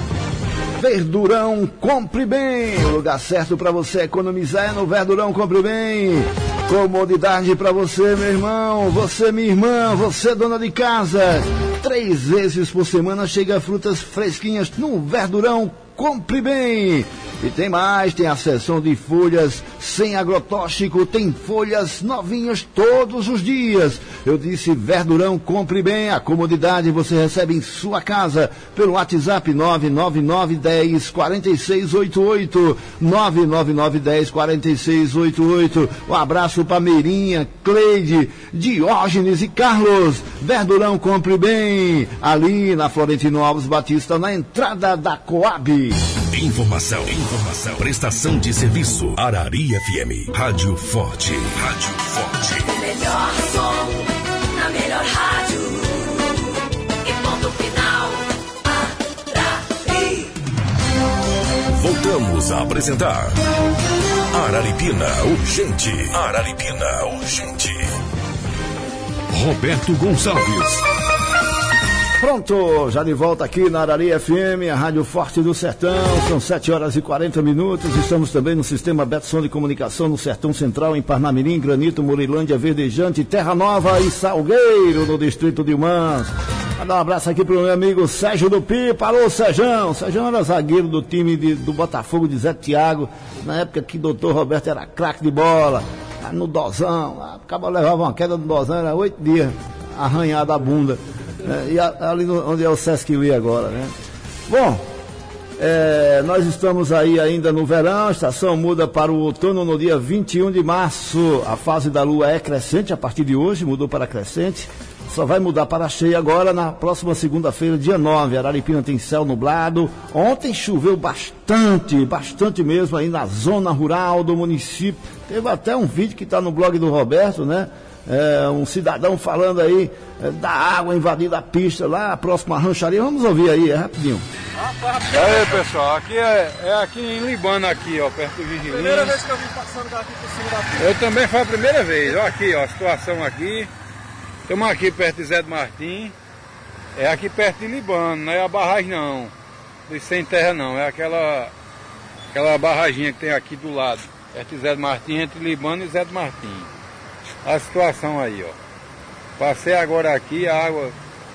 Verdurão Compre Bem. O lugar certo para você economizar é no Verdurão Compre Bem. Comodidade para você, meu irmão, você, minha irmã, você, dona de casa. Três vezes por semana chega frutas fresquinhas no Verdurão Compre Bem. E tem mais, tem a seção de folhas sem agrotóxico, tem folhas novinhas todos os dias. Eu disse Verdurão Compre Bem, a comodidade você recebe em sua casa pelo WhatsApp nove nove nove um zero quatro seis oito oito, nove nove nove um zero quatro seis oito oito. Um abraço para Meirinha, Cleide, Diógenes e Carlos. Verdurão Compre Bem, ali na Florentino Alves Batista, na entrada da Coab. Informação, informação, prestação de serviço. Arari F M, Rádio Forte. Rádio Forte. O melhor som, na melhor rádio. E ponto final, Arari. Voltamos a apresentar Araripina Urgente. Araripina Urgente. Roberto Gonçalves. Pronto, já de volta aqui na Arari F M, a Rádio Forte do Sertão. São sete horas e quarenta minutos. Estamos também no sistema Betson de comunicação no Sertão Central, em Parnamirim, Granito, Morilândia, Verdejante, Terra Nova e Salgueiro, no distrito de Humans. Vou dar um abraço aqui pro meu amigo Sérgio do Pipa. Alô, Sérgio. Sérgio era zagueiro do time de, do Botafogo de Zé Tiago, na época que o doutor Roberto era craque de bola, no dozão. Acabou levava uma queda no dozão, era oito dias, arranhada a bunda. É, e a, ali no, onde é o Sesc Lee agora, né? Bom, é, nós estamos aí ainda no verão, a estação muda para o outono no dia vinte e um de março. A fase da lua é crescente a partir de hoje, mudou para crescente. Só vai mudar para cheia agora na próxima segunda-feira, dia nove. Araripina tem céu nublado. Ontem choveu bastante, bastante mesmo aí na zona rural do município. Teve até um vídeo que está no blog do Roberto, né? É, um cidadão falando aí é, da água invadindo a pista lá, próximo à rancharia. Vamos ouvir aí, é rapidinho. E aí, pessoal, aqui é, é aqui em Libana, aqui, ó, perto do Vigilinho. Primeira vez que eu vim passando daqui por cima da pista. Eu também foi a primeira vez, ó, aqui, ó, a situação aqui. Estamos aqui perto de Zé do Martim. É aqui perto de Libana, não é a barragem não, dos sem terra não, é aquela, aquela barraginha que tem aqui do lado, perto de Zé do Martim, entre Libana e Zé do Martim. A situação aí, ó. Passei agora aqui, a água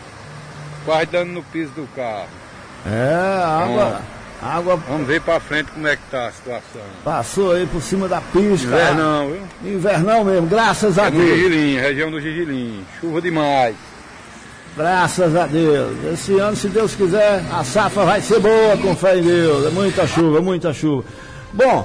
quase dando no piso do carro. É, a água, Bom, água... Vamos ver pra frente como é que tá a situação. Passou aí por cima da pista. Invernão, viu? Invernão mesmo, graças é a Deus. No Gigilim, região do Gigilim. Chuva demais. Graças a Deus. Esse ano, se Deus quiser, a safra vai ser boa, com fé em Deus. É muita chuva, muita chuva. Bom,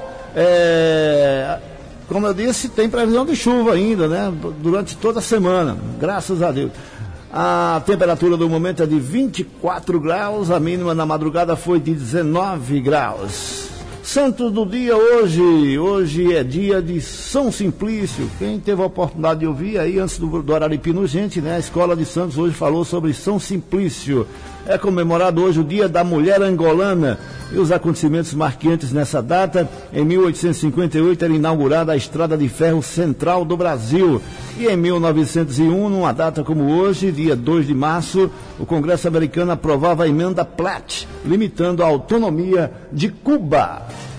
é... como eu disse, tem previsão de chuva ainda, né? Durante toda a semana, graças a Deus. A temperatura do momento é de vinte e quatro graus, a mínima na madrugada foi de dezenove graus. Santo do dia hoje, hoje é dia de São Simplício. Quem teve a oportunidade de ouvir aí antes do, do Araripina Urgente, né? A Escola de Santos hoje falou sobre São Simplício. É comemorado hoje o Dia da Mulher Angolana. E os acontecimentos marcantes nessa data: em mil oitocentos e cinquenta e oito era inaugurada a Estrada de Ferro Central do Brasil. E em mil novecentos e um, numa data como hoje, dia dois de março, o Congresso americano aprovava a emenda Platt, limitando a autonomia de Cuba.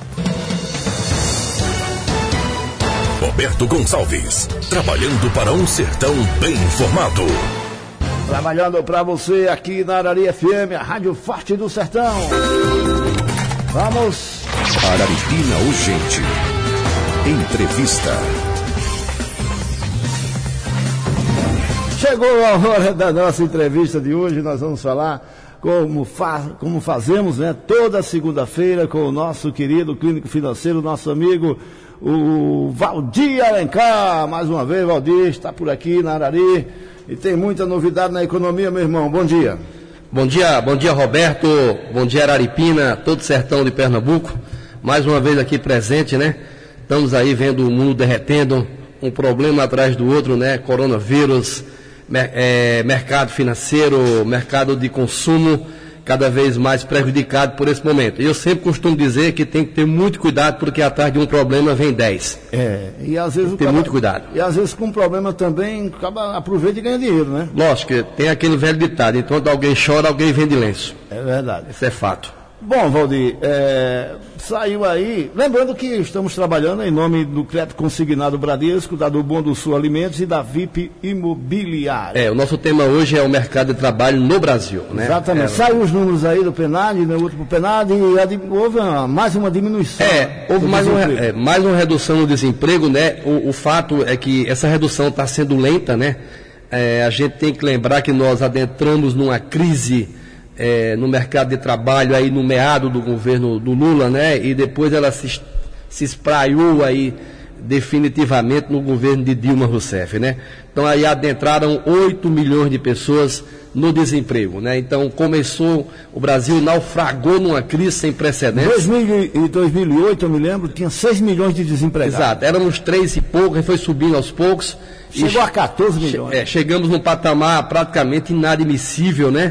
Roberto Gonçalves, trabalhando para um sertão bem informado. Trabalhando para você aqui na Arari F M, a Rádio Forte do Sertão. Vamos. Araripina Urgente. Entrevista. Chegou a hora da nossa entrevista de hoje. Nós vamos falar como, fa como fazemos, né, toda segunda-feira com o nosso querido clínico financeiro, nosso amigo, o Valdir Alencar. Mais uma vez, Valdir está por aqui na Arari e tem muita novidade na economia, meu irmão. Bom dia. Bom dia, bom dia, Roberto. Bom dia, Araripina, todo o sertão de Pernambuco. Mais uma vez aqui presente, né? Estamos aí vendo o mundo derretendo, um problema atrás do outro, né? Coronavírus, mer é, mercado financeiro, mercado de consumo, cada vez mais prejudicado por esse momento. E eu sempre costumo dizer que tem que ter muito cuidado, porque atrás de um problema vem dez. É, e às vezes... Tem que ter muito cuidado. E às vezes com um problema também, acaba, aproveita e ganha dinheiro, né? Lógico, tem aquele velho ditado, enquanto alguém chora, alguém vende lenço. É verdade. Isso é fato. Bom, Valdir, é, saiu aí, lembrando que estamos trabalhando em nome do Crédito Consignado Bradesco, da do Bom do Sul Alimentos e da V I P Imobiliária. É, o nosso tema hoje é o mercado de trabalho no Brasil, né? Exatamente. É, saiu os números aí do PNAD, no último PNAD, e houve uma, mais uma diminuição. É, houve mais, um, é, mais uma redução no desemprego, né? O, o fato é que essa redução está sendo lenta, né? É, a gente tem que lembrar que nós adentramos numa crise É, no mercado de trabalho aí no meado do governo do Lula, né? E depois ela se, se espraiou aí definitivamente no governo de Dilma Rousseff, né? Então aí adentraram oito milhões de pessoas no desemprego, né? Então começou, o Brasil naufragou numa crise sem precedentes. Em dois mil e oito, eu me lembro, tinha seis milhões de desempregados. Exato, éramos três e pouco, e foi subindo aos poucos. Chegou a quatorze milhões. É, chegamos num patamar praticamente inadmissível, né?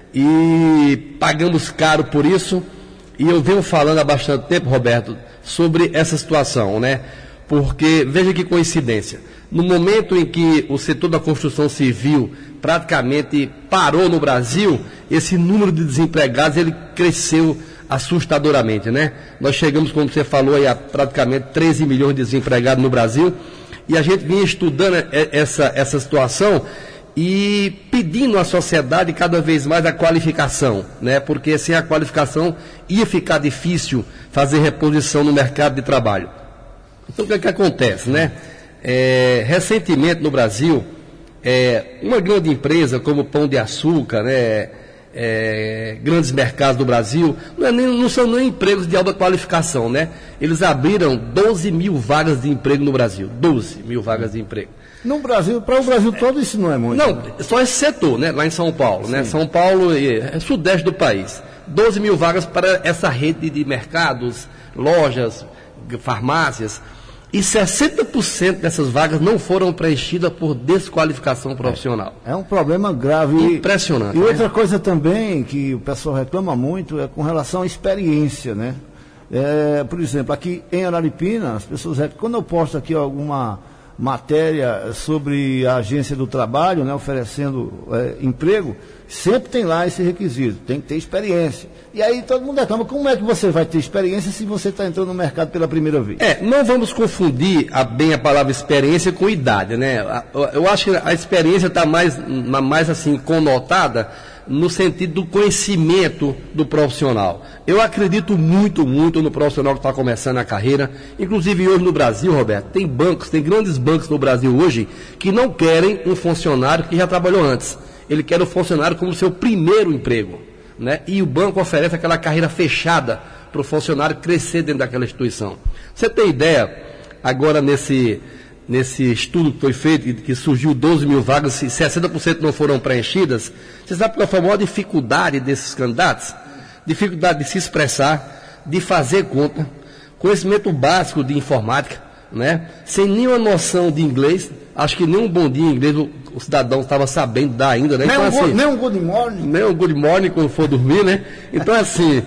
E pagamos caro por isso, e eu venho falando há bastante tempo, Roberto, sobre essa situação, né? Porque, veja que coincidência, no momento em que o setor da construção civil praticamente parou no Brasil, esse número de desempregados, ele cresceu assustadoramente, né? Nós chegamos, como você falou, aí, a praticamente treze milhões de desempregados no Brasil, e a gente vinha estudando essa, essa situação e pedindo à sociedade cada vez mais a qualificação, né? Porque sem a qualificação ia ficar difícil fazer reposição no mercado de trabalho. Então o que é que acontece, né? É, recentemente no Brasil, é, uma grande empresa como Pão de Açúcar, né? É, grandes mercados do Brasil, não, é nem, não são nem empregos de alta qualificação, né? Eles abriram doze mil vagas de emprego no Brasil, doze mil vagas de emprego. No Brasil, para o Brasil todo isso não é muito. Não, né? Só esse setor, né? Lá em São Paulo, né? São Paulo é sudeste do país. doze mil vagas para essa rede de mercados, lojas, farmácias. E sessenta por cento dessas vagas não foram preenchidas por desqualificação profissional. É, é um problema grave. Impressionante. E né? outra coisa também que o pessoal reclama muito é com relação à experiência, né? É, por exemplo, aqui em Araripina, as pessoas, quando eu posto aqui alguma matéria sobre a agência do trabalho, né, oferecendo é, emprego, sempre tem lá esse requisito, tem que ter experiência. E aí todo mundo reclama, como é que você vai ter experiência se você está entrando no mercado pela primeira vez? É, não vamos confundir a, bem a palavra experiência com idade, né? Eu acho que a experiência está mais, mais assim, conotada no sentido do conhecimento do profissional. Eu acredito muito, muito no profissional que está começando a carreira. Inclusive hoje no Brasil, Roberto, tem bancos, tem grandes bancos no Brasil hoje que não querem um funcionário que já trabalhou antes. Ele quer o funcionário como seu primeiro emprego, né? E o banco oferece aquela carreira fechada para o funcionário crescer dentro daquela instituição. Você tem ideia, agora nesse... nesse estudo que foi feito, que surgiu doze mil vagas, e sessenta por cento não foram preenchidas, você sabe qual foi a maior dificuldade desses candidatos? Dificuldade de se expressar, de fazer conta, conhecimento básico de informática, né? Sem nenhuma noção de inglês, acho que nem um bom dia em inglês o, o cidadão estava sabendo dar ainda, né? Nem, então, um, assim, nem um good morning. Nem um good morning quando for dormir, né? Então, assim...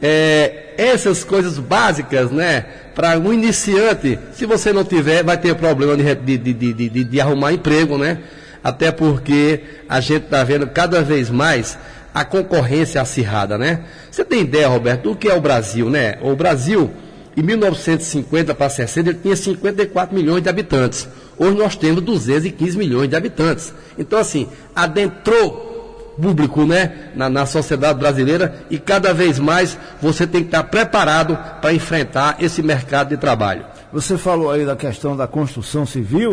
É, essas coisas básicas, né, para um iniciante, se você não tiver, vai ter problema de, de, de, de, de, de arrumar emprego, né? Até porque a gente está vendo cada vez mais a concorrência acirrada, né? Você tem ideia, Roberto, do que é o Brasil, né? O Brasil, em mil novecentos e cinquenta para sessenta, ele tinha cinquenta e quatro milhões de habitantes. Hoje nós temos duzentos e quinze milhões de habitantes. Então, assim, adentrou público, né, na, na sociedade brasileira, e cada vez mais você tem que estar preparado para enfrentar esse mercado de trabalho. Você falou aí da questão da construção civil,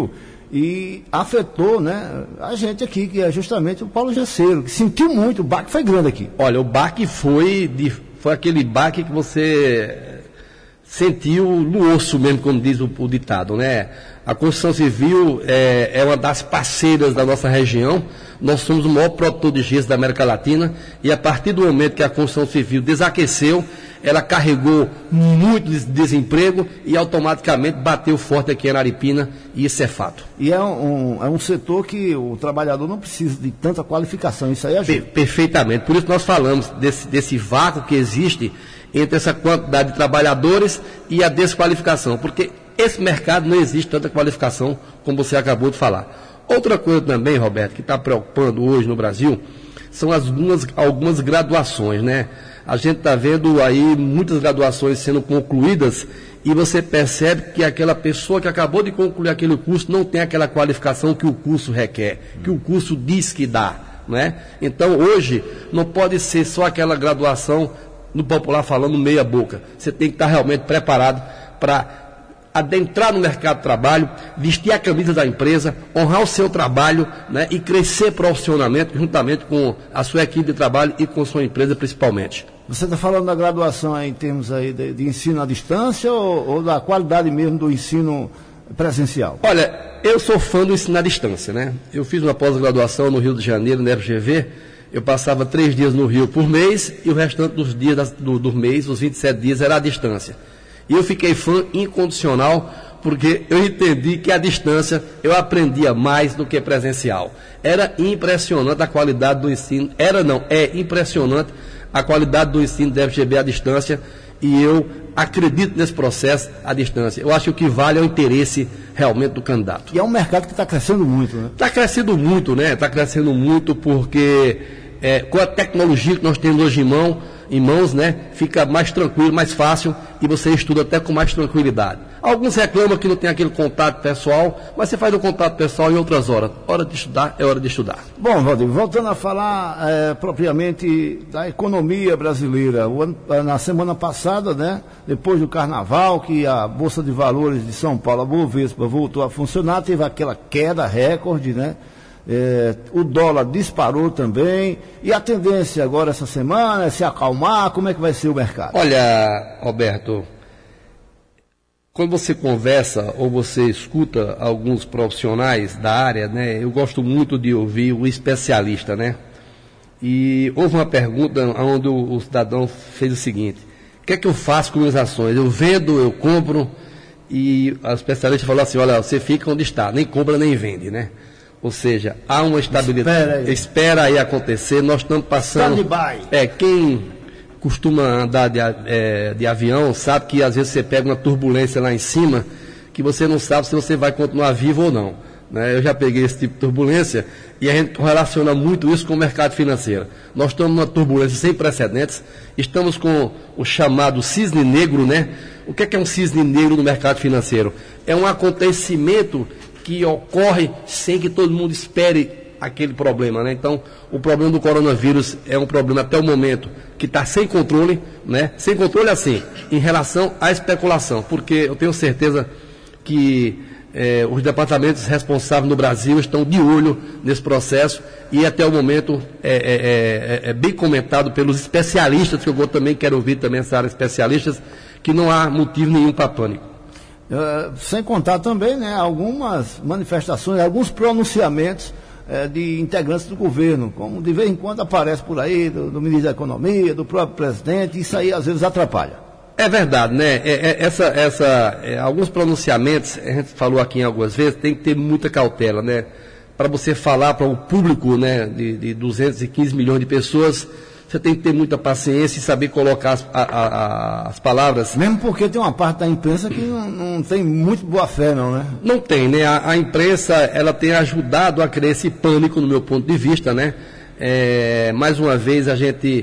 e afetou, né, a gente aqui, que é justamente o Paulo Gesseiro, que sentiu muito, o baque foi grande aqui. Olha, o baque foi, de, foi aquele baque que você sentiu no osso mesmo, como diz o, o ditado, né? A construção civil é, é uma das parceiras da nossa região. Nós somos o maior produtor de gesso da América Latina e a partir do momento que a construção civil desaqueceu, ela carregou muito desemprego e automaticamente bateu forte aqui em Araripina, e isso é fato. E é um, é um setor que o trabalhador não precisa de tanta qualificação, isso aí ajuda. Per- perfeitamente, por isso nós falamos desse, desse vácuo que existe entre essa quantidade de trabalhadores e a desqualificação, porque esse mercado não existe tanta qualificação como você acabou de falar. Outra coisa também, Roberto, que está preocupando hoje no Brasil, são as, algumas, algumas graduações, né? A gente está vendo aí muitas graduações sendo concluídas e você percebe que aquela pessoa que acabou de concluir aquele curso não tem aquela qualificação que o curso requer, que o curso diz que dá, né? Então hoje não pode ser só aquela graduação, no popular falando, meia boca. Você tem que estar realmente preparado para adentrar no mercado de trabalho, vestir a camisa da empresa, honrar o seu trabalho, né, e crescer profissionalmente juntamente com a sua equipe de trabalho e com a sua empresa principalmente. Você está falando da graduação aí, em termos aí de, de ensino à distância ou, ou da qualidade mesmo do ensino presencial? Olha, eu sou fã do ensino à distância, né? Eu fiz uma pós-graduação no Rio de Janeiro, na F G V. Eu passava três dias no Rio por mês e o restante dos dias das, do, do mês, os vinte e sete dias, era à distância. E eu fiquei fã incondicional, porque eu entendi que à distância eu aprendia mais do que presencial. Era impressionante a qualidade do ensino, era não, é impressionante a qualidade do ensino da F G V à distância, e eu acredito nesse processo à distância. Eu acho que o que vale é o interesse realmente do candidato. E é um mercado que está crescendo muito, né? Está crescendo muito, né? Está crescendo muito porque é, com a tecnologia que nós temos hoje em mão, em mãos, né, fica mais tranquilo, mais fácil, e você estuda até com mais tranquilidade. Alguns reclamam que não tem aquele contato pessoal, mas você faz o contato pessoal em outras horas. Hora de estudar é hora de estudar. Bom, Valdir, voltando a falar é, propriamente da economia brasileira. O ano, na semana passada, né, depois do Carnaval, que a Bolsa de Valores de São Paulo, a Bovespa, voltou a funcionar, teve aquela queda recorde, né? É, o dólar disparou também, e a tendência agora essa semana é se acalmar. Como é que vai ser o mercado? Olha, Roberto, quando você conversa ou você escuta alguns profissionais da área, né, eu gosto muito de ouvir o especialista, né? E houve uma pergunta onde o, o cidadão fez o seguinte: o que é que eu faço com minhas ações? Eu vendo, eu compro? E o especialista falou assim: olha, você fica onde está, nem compra nem vende, né? Ou seja, há uma estabilidade. Espera aí, Espera aí acontecer. Nós estamos passando. É, quem costuma andar de, é, de avião sabe que às vezes você pega uma turbulência lá em cima que você não sabe se você vai continuar vivo ou não, né? Eu já peguei esse tipo de turbulência e a gente relaciona muito isso com o mercado financeiro. Nós estamos numa turbulência sem precedentes. Estamos com o chamado cisne negro, né? O que é, que é um cisne negro no mercado financeiro? É um acontecimento que ocorre sem que todo mundo espere aquele problema, né? Então, o problema do coronavírus é um problema até o momento que está sem controle, né? Sem controle assim, em relação à especulação, porque eu tenho certeza que eh, os departamentos responsáveis no Brasil estão de olho nesse processo e até o momento é, é, é, é bem comentado pelos especialistas, que eu também quero ouvir também essa área de especialistas, que não há motivo nenhum para pânico. Uh, sem contar também, né, algumas manifestações, alguns pronunciamentos uh, de integrantes do governo, como de vez em quando aparece por aí, do, do ministro da Economia, do próprio presidente, isso aí às vezes atrapalha. É verdade, né? É, é, essa, essa, é, alguns pronunciamentos, a gente falou aqui algumas vezes, tem que ter muita cautela, né? Para você falar para o público, né, de, de duzentos e quinze milhões de pessoas, você tem que ter muita paciência e saber colocar as, a, a, as palavras. Mesmo porque tem uma parte da imprensa que não, não tem muito boa fé, não, né? Não tem, né? A, a imprensa, ela tem ajudado a criar esse pânico, no meu ponto de vista, né? É, mais uma vez, a gente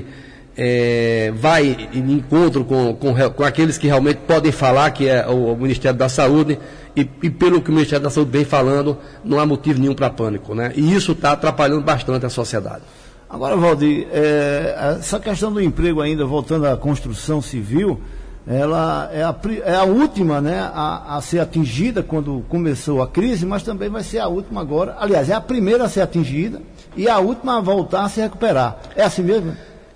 é, vai em encontro com, com, com aqueles que realmente podem falar, que é o, o Ministério da Saúde, e, e pelo que o Ministério da Saúde vem falando, não há motivo nenhum para pânico, né? E isso está atrapalhando bastante a sociedade. Agora, Valdir, é, essa questão do emprego ainda, voltando à construção civil, ela é a, é a última, né, a, a ser atingida quando começou a crise, mas também vai ser a última agora. Aliás, é a primeira a ser atingida e a última a voltar a se recuperar. É assim mesmo?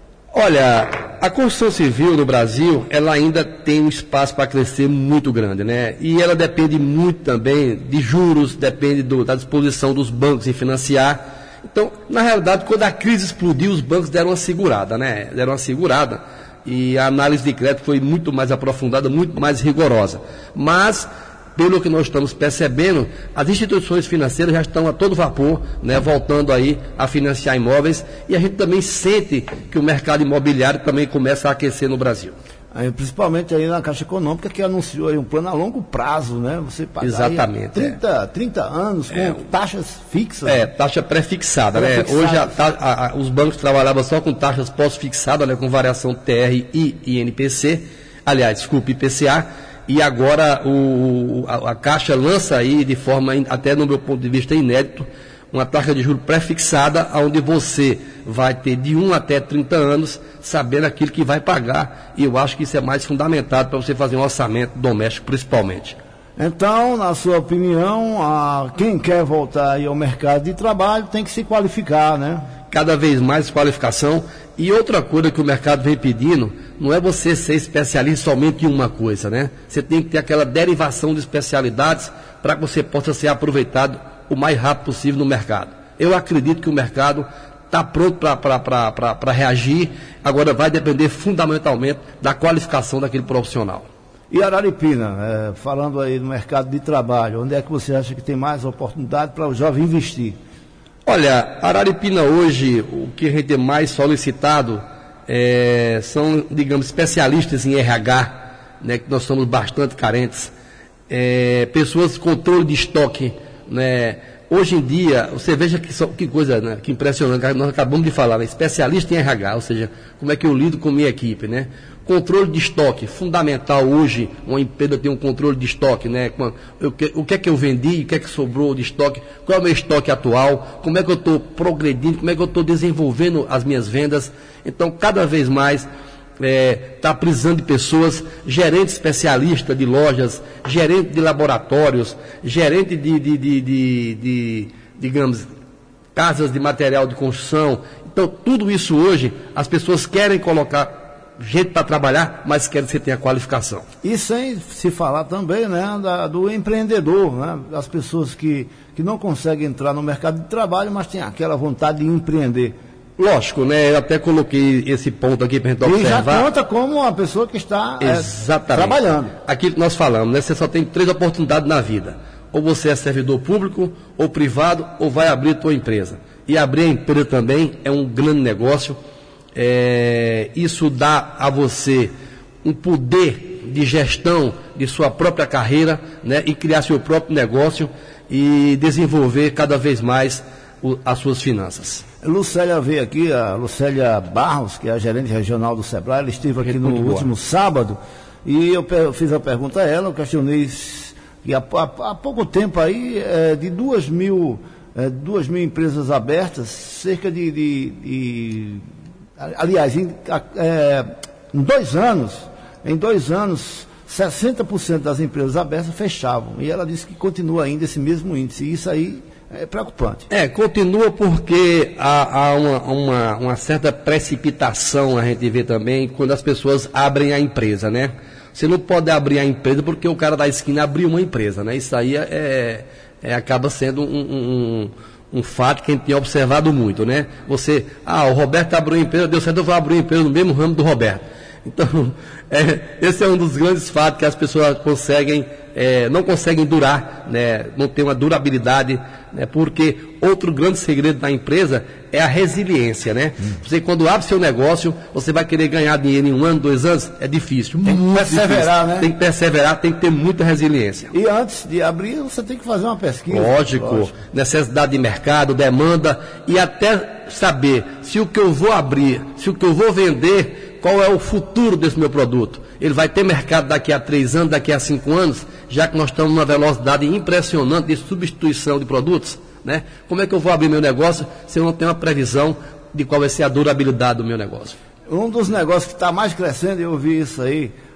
Olha, a construção civil no Brasil, ela ainda tem um espaço para crescer muito grande, né? E ela depende muito também de juros, depende do, da disposição dos bancos em financiar. Então, na realidade, quando a crise explodiu, os bancos deram uma segurada, né? Deram uma segurada. E a análise de crédito foi muito mais aprofundada, muito mais rigorosa. Mas, pelo que nós estamos percebendo, as instituições financeiras já estão a todo vapor, né, voltando aí a financiar imóveis, e a gente também sente que o mercado imobiliário também começa a aquecer no Brasil. Aí, principalmente aí na Caixa Econômica, que anunciou aí um plano a longo prazo, né? Você pagar Exatamente, trinta, é. trinta anos com é, taxas fixas. É, taxa pré-fixada, né? Hoje a, a, a, os bancos trabalhavam só com taxas pós-fixadas, né? Com variação T R e I N P C, aliás, desculpe, I P C A, e agora o, a, a Caixa lança aí de forma, até no meu ponto de vista, inédito, uma taxa de juros pré-fixada, onde você vai ter de um até trinta anos, sabendo aquilo que vai pagar, e eu acho que isso é mais fundamentado para você fazer um orçamento doméstico, principalmente. Então, na sua opinião, a, quem quer voltar aí ao mercado de trabalho tem que se qualificar, né? Cada vez mais qualificação. E outra coisa que o mercado vem pedindo, não é você ser especialista somente em uma coisa, né? Você tem que ter aquela derivação de especialidades para que você possa ser aproveitado o mais rápido possível no mercado. Eu acredito que o mercado está pronto para reagir, agora vai depender fundamentalmente da qualificação daquele profissional. E Araripina, é, falando aí do mercado de trabalho, onde é que você acha que tem mais oportunidade para o jovem investir? Olha, Araripina hoje, o que a gente tem mais solicitado é, são, digamos, especialistas em R H, né, que nós somos bastante carentes, é, pessoas com controle de estoque, né? Hoje em dia, você veja que, que coisa, né, que impressionante, nós acabamos de falar, né, especialista em R H, ou seja, como é que eu lido com minha equipe, né? Controle de estoque, fundamental hoje, uma empresa tem um controle de estoque, né? O que, o que é que eu vendi, o que é que sobrou de estoque, qual é o meu estoque atual, como é que eu estou progredindo, como é que eu estou desenvolvendo as minhas vendas. Então, cada vez mais, está é, precisando de pessoas, gerente especialista de lojas, gerente de laboratórios, gerente de, de, de, de, de, digamos, casas de material de construção. Então, tudo isso hoje, as pessoas querem colocar gente para trabalhar, mas querem que você tenha qualificação. E sem se falar também, né, da, do empreendedor, né, das pessoas que, que não conseguem entrar no mercado de trabalho, mas têm aquela vontade de empreender. Lógico, né? Eu até coloquei esse ponto aqui para a gente observar. E já conta como uma pessoa que está é, trabalhando. Aquilo que nós falamos, né? Você só tem três oportunidades na vida. Ou você é servidor público, ou privado, ou vai abrir a tua empresa. E abrir a empresa também é um grande negócio. É, isso dá a você um poder de gestão de sua própria carreira, né? E criar seu próprio negócio e desenvolver cada vez mais o, as suas finanças. Lucélia veio aqui, a Lucélia Barros, que é a gerente regional do Sebrae, ela esteve aqui no último sábado, e eu fiz a pergunta a ela, eu questionei que há, há, há pouco tempo aí, é, de duas mil, é, duas mil empresas abertas, cerca de, de, de aliás, em, é, em dois anos, em dois anos, sessenta por cento das empresas abertas fechavam, e ela disse que continua ainda esse mesmo índice, e isso aí é preocupante. É, continua porque há, há uma, uma, uma certa precipitação, a gente vê também, quando as pessoas abrem a empresa, né? Você não pode abrir a empresa porque o cara da esquina abriu uma empresa, né? Isso aí é, é, acaba sendo um, um, um fato que a gente tem observado muito, né? Você, ah, o Roberto abriu uma empresa, deu certo, eu vou abrir uma empresa no mesmo ramo do Roberto. Então, é, esse é um dos grandes fatos que as pessoas conseguem, é, não conseguem durar, né, não tem uma durabilidade, né, porque outro grande segredo da empresa é a resiliência, né? Hum. Você, quando abre seu negócio, você vai querer ganhar dinheiro em um ano, dois anos, é difícil. Tem que perseverar, né? Tem que perseverar, tem que ter muita resiliência. E antes de abrir, você tem que fazer uma pesquisa. Lógico, lógico. Necessidade de mercado, demanda, e até saber se o que eu vou abrir, se o que eu vou vender, qual é o futuro desse meu produto. Ele vai ter mercado daqui a três anos, daqui a cinco anos, já que nós estamos numa velocidade impressionante de substituição de produtos, né? Como é que eu vou abrir meu negócio se eu não tenho uma previsão de qual vai ser a durabilidade do meu negócio? Um dos negócios que está mais crescendo, eu vi isso aí,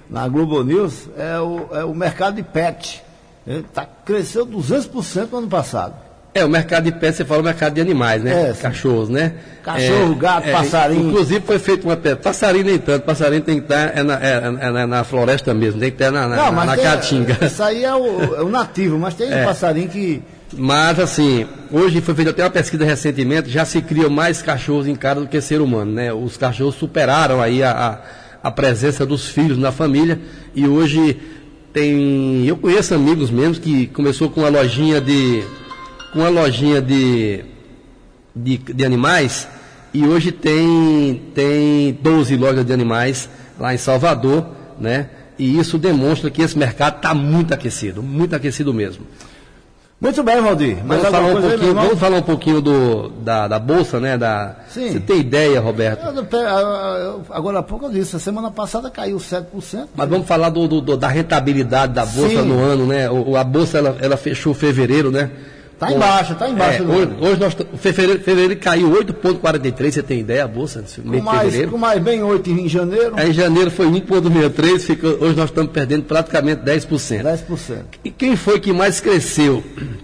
na Globo News, é o, é o mercado de pet. Ele tá, cresceu duzentos por cento no ano passado. É, o mercado de pet, você fala o mercado de animais, né? É, cachorros, né? Cachorro, é, gato, é, passarinho. Inclusive foi feito uma... Passarinho nem tanto, passarinho tem que estar é na, é, é na, na floresta mesmo, tem que estar na, na, Não, mas na tem, caatinga. Isso aí é o, é o nativo, mas tem É. passarinho que... Mas, assim, hoje foi feita até uma pesquisa recentemente, já se criam mais cachorros em casa do que ser humano, né? Os cachorros superaram aí a, a, a presença dos filhos na família e hoje tem... Eu conheço amigos mesmo que começou com uma lojinha de... com uma lojinha de, de, de animais e hoje tem, tem doze lojas de animais lá em Salvador, né? E isso demonstra que esse mercado está muito aquecido, muito aquecido mesmo. Muito bem, Valdir. Mas Vamos falar um coisa aí, pouquinho, meu irmão? vamos falar um pouquinho do, da, da Bolsa, né? Da, Sim. Você tem ideia, Roberto? Eu- eu- eu- agora há pouco eu disse, a semana passada caiu sete por cento. Mas vamos falar do, do- do- da rentabilidade da Bolsa Sim. no ano, né? O, a Bolsa, ela, ela fechou fevereiro, né? Tá embaixo, tá embaixo É, do hoje, ano. hoje nós, t- fevereiro, fevereiro caiu oito vírgula quarenta e três, você tem ideia, a Bolsa? Nesse Com mês de mais, fevereiro? com mais bem oito em janeiro. Aí em janeiro foi um vírgula sessenta e três, fica, hoje nós estamos perdendo praticamente dez por cento. dez por cento. E quem foi que mais cresceu,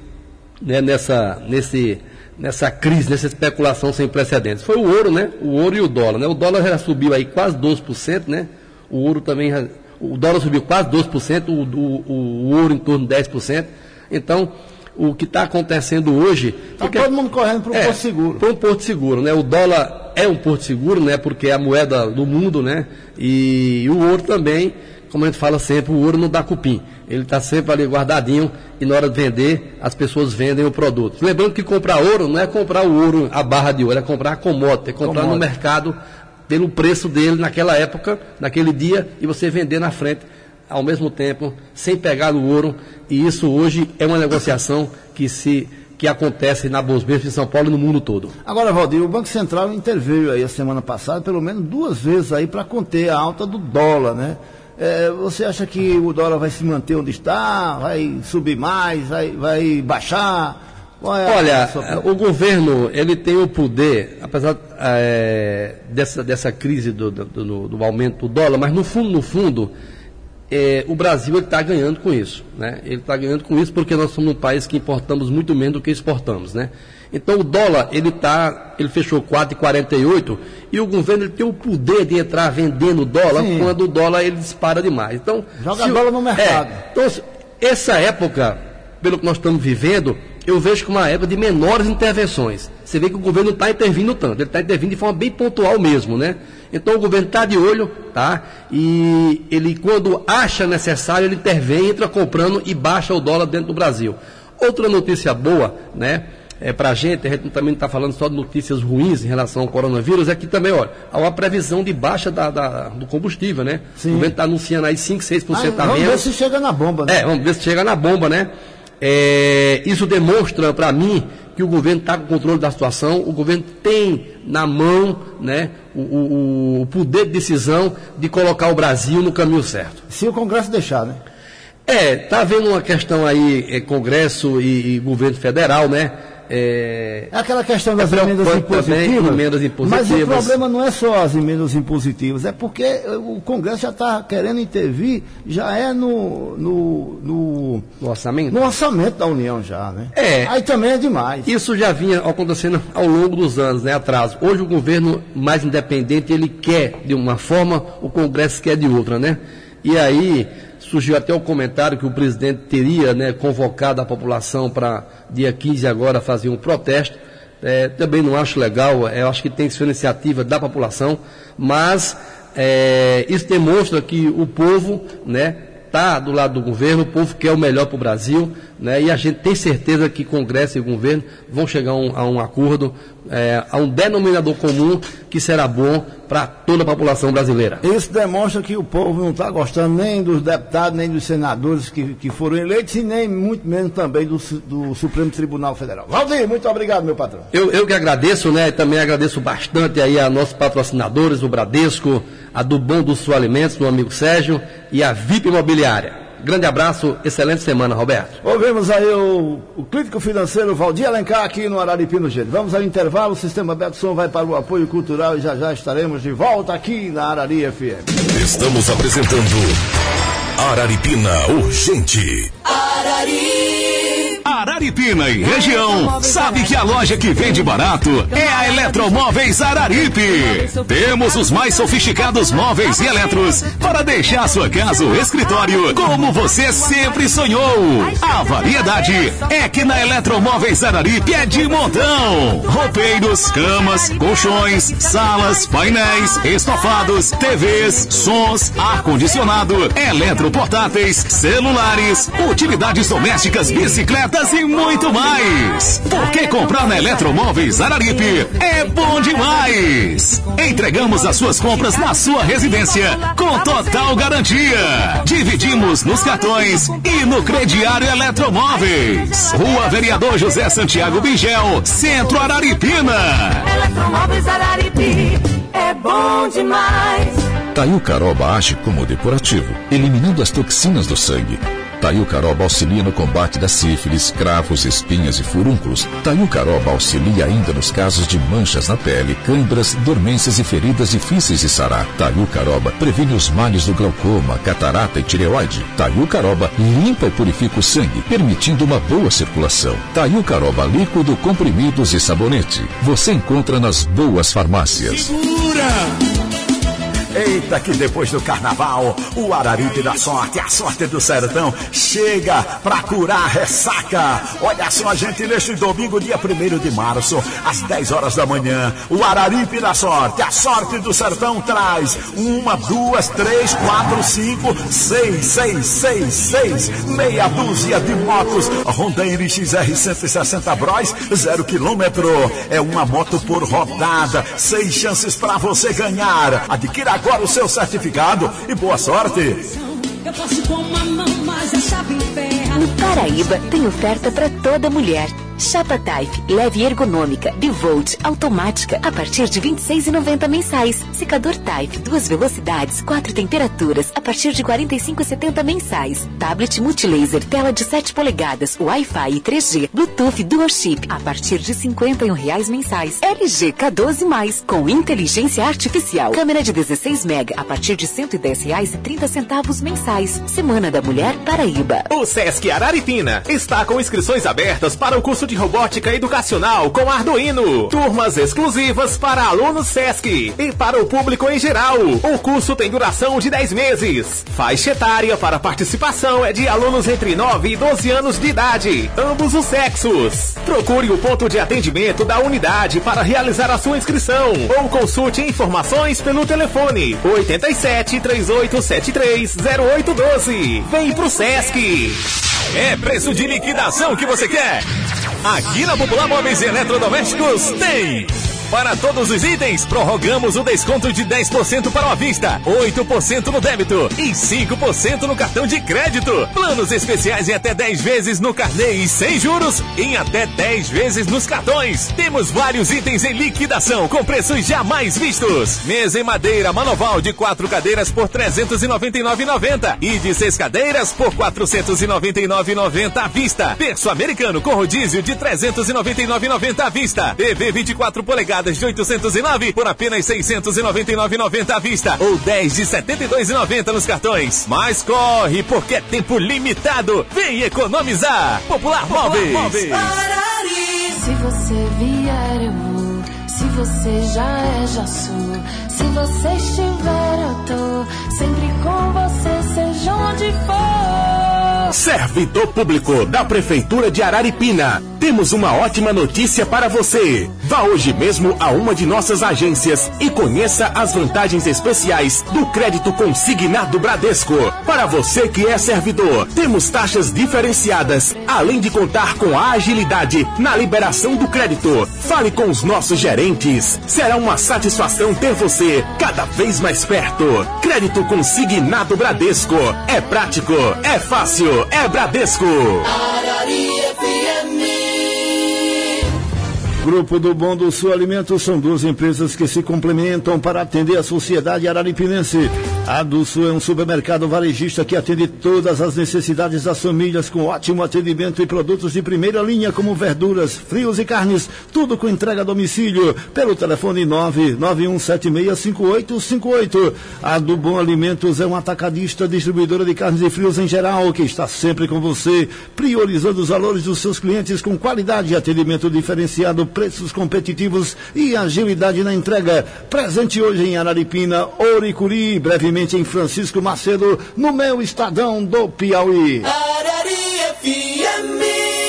né, nessa, nesse, nessa crise, nessa especulação sem precedentes? Foi o ouro, né? O ouro e o dólar, né? O dólar já subiu aí quase doze por cento, né? O ouro também, já- o dólar subiu quase doze por cento, o, o, o ouro em torno de dez por cento. Então, o que está acontecendo hoje... Tá porque- todo mundo correndo para o é, Porto Seguro. para um porto seguro, né? O dólar é um porto seguro, né? Porque é a moeda do mundo, né? E o ouro também, como a gente fala sempre, o ouro não dá cupim. Ele está sempre ali guardadinho e na hora de vender, as pessoas vendem o produto. Lembrando que comprar ouro não é comprar o ouro, a barra de ouro, é comprar a commodity, é comprar no Commodity. mercado pelo preço dele naquela época, naquele dia, e você vender na frente ao mesmo tempo, sem pegar o ouro, e isso hoje é uma negociação que se que acontece na Bolsa de São Paulo e no mundo todo. Agora, Valdir, o Banco Central interveio aí a semana passada, pelo menos duas vezes aí para conter a alta do dólar, né? É, você acha que o dólar vai se manter onde está, vai subir mais, vai, vai baixar? Qual é a Olha, sua- eh, o governo ele tem o poder, apesar eh, dessa, dessa crise do, do, do- do aumento do dólar, mas no fundo, no fundo, eh, o Brasil está ganhando com isso, né? Ele está ganhando com isso porque nós somos um país que importamos muito menos do que exportamos, né? Então o dólar ele tá, ele fechou quatro vírgula quarenta e oito e o governo ele tem o poder de entrar vendendo dólar Sim. quando o dólar ele dispara demais. Então Joga se o- dólar no mercado. É, então, se- essa época, pelo que nós estamos vivendo, eu vejo como uma época de menores intervenções. Você vê que o governo não está intervindo tanto, ele está intervindo de forma bem pontual mesmo, né? Então o governo está de olho, tá? E ele, quando acha necessário, ele intervém, entra comprando e baixa o dólar dentro do Brasil. Outra notícia boa, né? É, para a gente, a gente também não está falando só de notícias ruins em relação ao coronavírus, é que também, olha, há uma previsão de baixa da, da- do combustível, né? Sim. O governo está anunciando aí cinco, seis por cento Ah, a vamos ver menos. se chega na bomba, né? É, vamos ver se chega na bomba, né? É, isso demonstra para mim que o governo está com controle da situação, o governo tem na mão, né, o, o- o poder de decisão de colocar o Brasil no caminho certo. Se o Congresso deixar, né? É, tá havendo uma questão aí, é, Congresso e, e governo federal, né? É, É aquela questão das É emendas preocupante também, impositivas. emendas Mas o impositivas. problema não é só as emendas impositivas, é porque eh, o Congresso já está querendo intervir, já é no, no, no, no orçamento? no orçamento da União já, né? É. Aí também é demais. Isso já vinha acontecendo ao longo dos anos, né, atrás. Hoje o governo mais independente, ele quer de uma forma, o Congresso quer de outra, né? E aí surgiu até o comentário que o presidente teria, né, convocado a população para dia quinze agora fazer um protesto. É, também não acho legal, eu acho que tem que ser uma iniciativa da população, mas é, isso demonstra que o povo, né, está do lado do governo, o povo quer o melhor para o Brasil, né, e a gente tem certeza que Congresso e governo vão chegar a um, a um acordo, é, a um denominador comum que será bom para toda a população brasileira. Isso demonstra que o povo não está gostando nem dos deputados, nem dos senadores que, que foram eleitos, e nem muito menos também do, Su- do Supremo Tribunal Federal. Valdir, muito obrigado, meu patrão. Eu, eu que agradeço, né? E também agradeço bastante aí a nossos patrocinadores, o Bradesco, a do Bom do Sul Alimentos, meu amigo Sérgio, e a V I P Imobiliária. Grande abraço, excelente semana, Roberto. Ouvimos aí o, o crítico financeiro Valdir Alencar aqui no Araripina Urgente. Vamos ao intervalo, o Sistema Beto Som vai para o apoio cultural e já já estaremos de volta aqui na Arari F M. Estamos apresentando Araripina Urgente. Arari. Araripina e região, sabe que a loja que vende barato é a Eletromóveis Araripe. Temos os mais sofisticados móveis e eletros para deixar sua casa ou escritório como você sempre sonhou. A variedade é que na Eletromóveis Araripe é de montão. Roupeiros, camas, colchões, salas, painéis, estofados, T Vs, sons, ar-condicionado, eletroportáteis, celulares, utilidades domésticas, bicicletas e muito mais. Porque comprar na Eletromóveis Araripe é bom demais. Entregamos as suas compras na sua residência com total garantia. Dividimos nos cartões e no crediário Eletromóveis. Rua Vereador José Santiago Bingel, Centro Araripina. Eletromóveis Araripe é bom demais. Taiucaroba age como depurativo, eliminando as toxinas do sangue. Taiucaroba auxilia no combate da sífilis, cravos, espinhas e furúnculos. Taiucaroba auxilia ainda nos casos de manchas na pele, câimbras, dormências e feridas difíceis de sarar. Taiucaroba previne os males do glaucoma, catarata e tireoide. Taiucaroba limpa e purifica o sangue, permitindo uma boa circulação. Taiucaroba líquido, comprimidos e sabonete. Você encontra nas boas farmácias. Segura! Eita, que depois do carnaval, o Araripe da Sorte, a sorte do sertão, chega pra curar a ressaca. Olha só, gente, neste domingo, dia primeiro de março, às dez horas da manhã, o Araripe da Sorte, a sorte do sertão traz uma, duas, três, quatro, cinco, seis, seis, seis, seis, meia dúzia de motos Honda N X R cento e sessenta Bros, zero quilômetro. É uma moto por rodada, seis chances pra você ganhar. Adquira agora o seu certificado e boa sorte. Eu posso com uma mão, mas a chave ferra. No Paraíba tem oferta para toda mulher. Chapa Type, leve e ergonômica, bivolt, automática, a partir de vinte e seis reais e noventa mensais. Secador Type, duas velocidades, quatro temperaturas, a partir de quarenta e cinco reais e setenta mensais. Tablet multilaser, tela de sete polegadas, Wi-Fi e três G, Bluetooth Dual Chip, a partir de cinquenta e um reais mensais. L G K doze mais, com inteligência artificial. Câmera de dezesseis mega, a partir de cento e dez reais e trinta centavos mensais. Semana da Mulher Paraíba. O Sesc Araripina está com inscrições abertas para o curso de robótica educacional com Arduino. Turmas exclusivas para alunos Sesc e para o público em geral. O curso tem duração de dez meses. Faixa etária para participação é de alunos entre nove e doze anos de idade, ambos os sexos. Procure o ponto de atendimento da unidade para realizar a sua inscrição ou consulte informações pelo telefone oito sete, três oito sete três, zero oito um dois. Vem pro Sesc. É preço de liquidação que você quer? Aqui na Popular Móveis e Eletrodomésticos tem! Para todos os itens, prorrogamos o desconto de dez por cento para a vista, oito por cento no débito e cinco por cento no cartão de crédito. Planos especiais em até dez vezes no carnê e sem juros em até dez vezes nos cartões. Temos vários itens em liquidação com preços jamais vistos. Mesa em madeira Manoval de quatro cadeiras por trezentos e noventa e nove reais e noventa centavos e de seis cadeiras por quatrocentos e noventa e nove reais e noventa centavos à vista. Berço americano com rodízio de trezentos e noventa e nove reais e noventa centavos à vista. T V vinte e quatro polegadas de oitocentos e nove por apenas seiscentos e noventa e nove reais e noventa centavos à vista ou dez de setenta e dois reais e noventa centavos nos cartões. Mas corre, porque é tempo limitado. Vem economizar. Popular Móveis. Se você vier, eu vou. Se você já é, já sou. Se você estiver, eu tô. Sempre com você, seja onde for. Servidor público da Prefeitura de Araripina. Temos uma ótima notícia para você. Vá hoje mesmo a uma de nossas agências e conheça as vantagens especiais do crédito consignado Bradesco. Para você que é servidor, temos taxas diferenciadas, além de contar com a agilidade na liberação do crédito. Fale com os nossos gerentes. Será uma satisfação ter você cada vez mais perto. Crédito consignado Bradesco. É prático, é fácil, é Bradesco. Arari F M. Grupo do Bom do Sul Alimentos são duas empresas que se complementam para atender a sociedade araripinense. A do Sul é um supermercado varejista que atende todas as necessidades das famílias com ótimo atendimento e produtos de primeira linha como verduras, frios e carnes, tudo com entrega a domicílio pelo telefone nove nove um sete seis cinco oito cinco oito. A do Bom Alimentos é um atacadista distribuidora de carnes e frios em geral que está sempre com você, priorizando os valores dos seus clientes com qualidade, atendimento diferenciado, preços competitivos e agilidade na entrega. Presente hoje em Araripina, Oricuri, brevemente em Francisco Macedo, no meu Estadão do Piauí. Arari F M.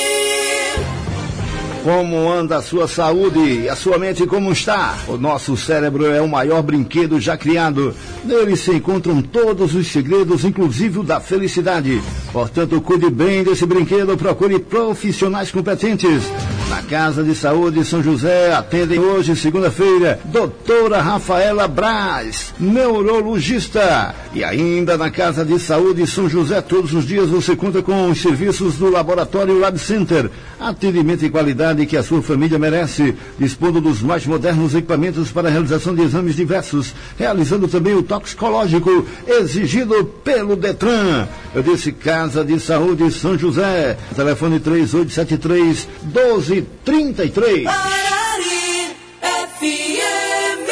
Como anda a sua saúde e a sua mente como está? O nosso cérebro é o maior brinquedo já criado. Nele se encontram todos os segredos, inclusive o da felicidade. Portanto, cuide bem desse brinquedo, procure profissionais competentes. Na Casa de Saúde São José, atendem hoje, segunda-feira, doutora Rafaela Braz, neurologista. E ainda na Casa de Saúde São José, todos os dias você conta com os serviços do Laboratório Lab Center. Atendimento e qualidade que a sua família merece, dispondo dos mais modernos equipamentos para a realização de exames diversos, realizando também o toxicológico exigido pelo Detran. Eu disse Casa de Saúde São José, telefone três oito sete três, um dois três três. Arari F M.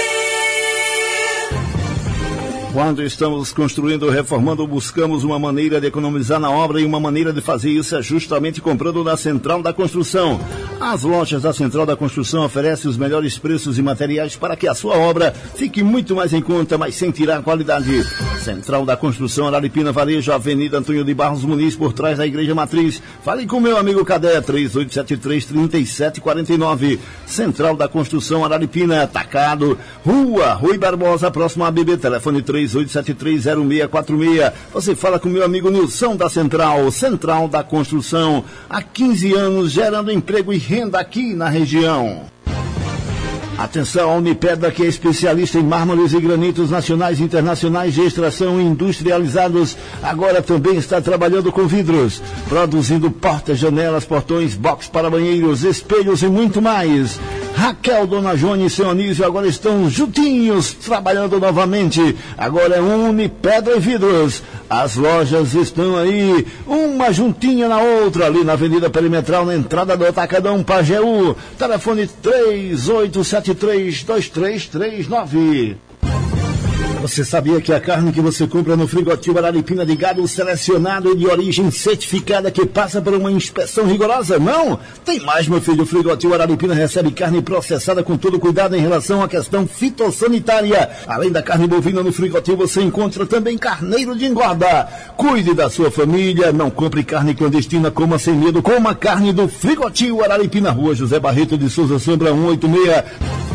Quando estamos construindo ou reformando, buscamos uma maneira de economizar na obra e uma maneira de fazer isso é justamente comprando na Central da Construção. As lojas da Central da Construção oferecem os melhores preços e materiais para que a sua obra fique muito mais em conta, mas sem tirar a qualidade. Central da Construção, Araripina, Varejo, Avenida Antônio de Barros Muniz, por trás da Igreja Matriz. Fale com meu amigo Cadê, três oito sete três, três sete quatro nove. Central da Construção, Araripina, Atacado, Rua Rui Barbosa, próximo a B B, telefone três oito sete três, zero seis quatro seis. Você fala com meu amigo Nilson da Central, Central da Construção, há quinze anos gerando emprego e renda aqui na região. Atenção, a Unipedra, que é especialista em mármores e granitos nacionais e internacionais de extração industrializados, agora também está trabalhando com vidros, produzindo portas, janelas, portões, box para banheiros, espelhos e muito mais. Raquel, Dona Jônia e seu Anísio agora estão juntinhos, trabalhando novamente. Agora é Unipedra e Vidros. As lojas estão aí, uma juntinha na outra, ali na Avenida Perimetral, na entrada do Atacadão Pajeú. Telefone três oito sete três, dois três três nove. Você sabia que a carne que você compra no Frigotil Araripina de gado selecionado e de origem certificada que passa por uma inspeção rigorosa? Não! Tem mais, meu filho. O Frigotil Araripina recebe carne processada com todo cuidado em relação à questão fitossanitária. Além da carne bovina no Frigotil, você encontra também carneiro de engorda. Cuide da sua família, não compre carne clandestina, coma sem medo, coma carne do Frigotil Araripina, Rua José Barreto de Souza Sombra, cento e oitenta e seis.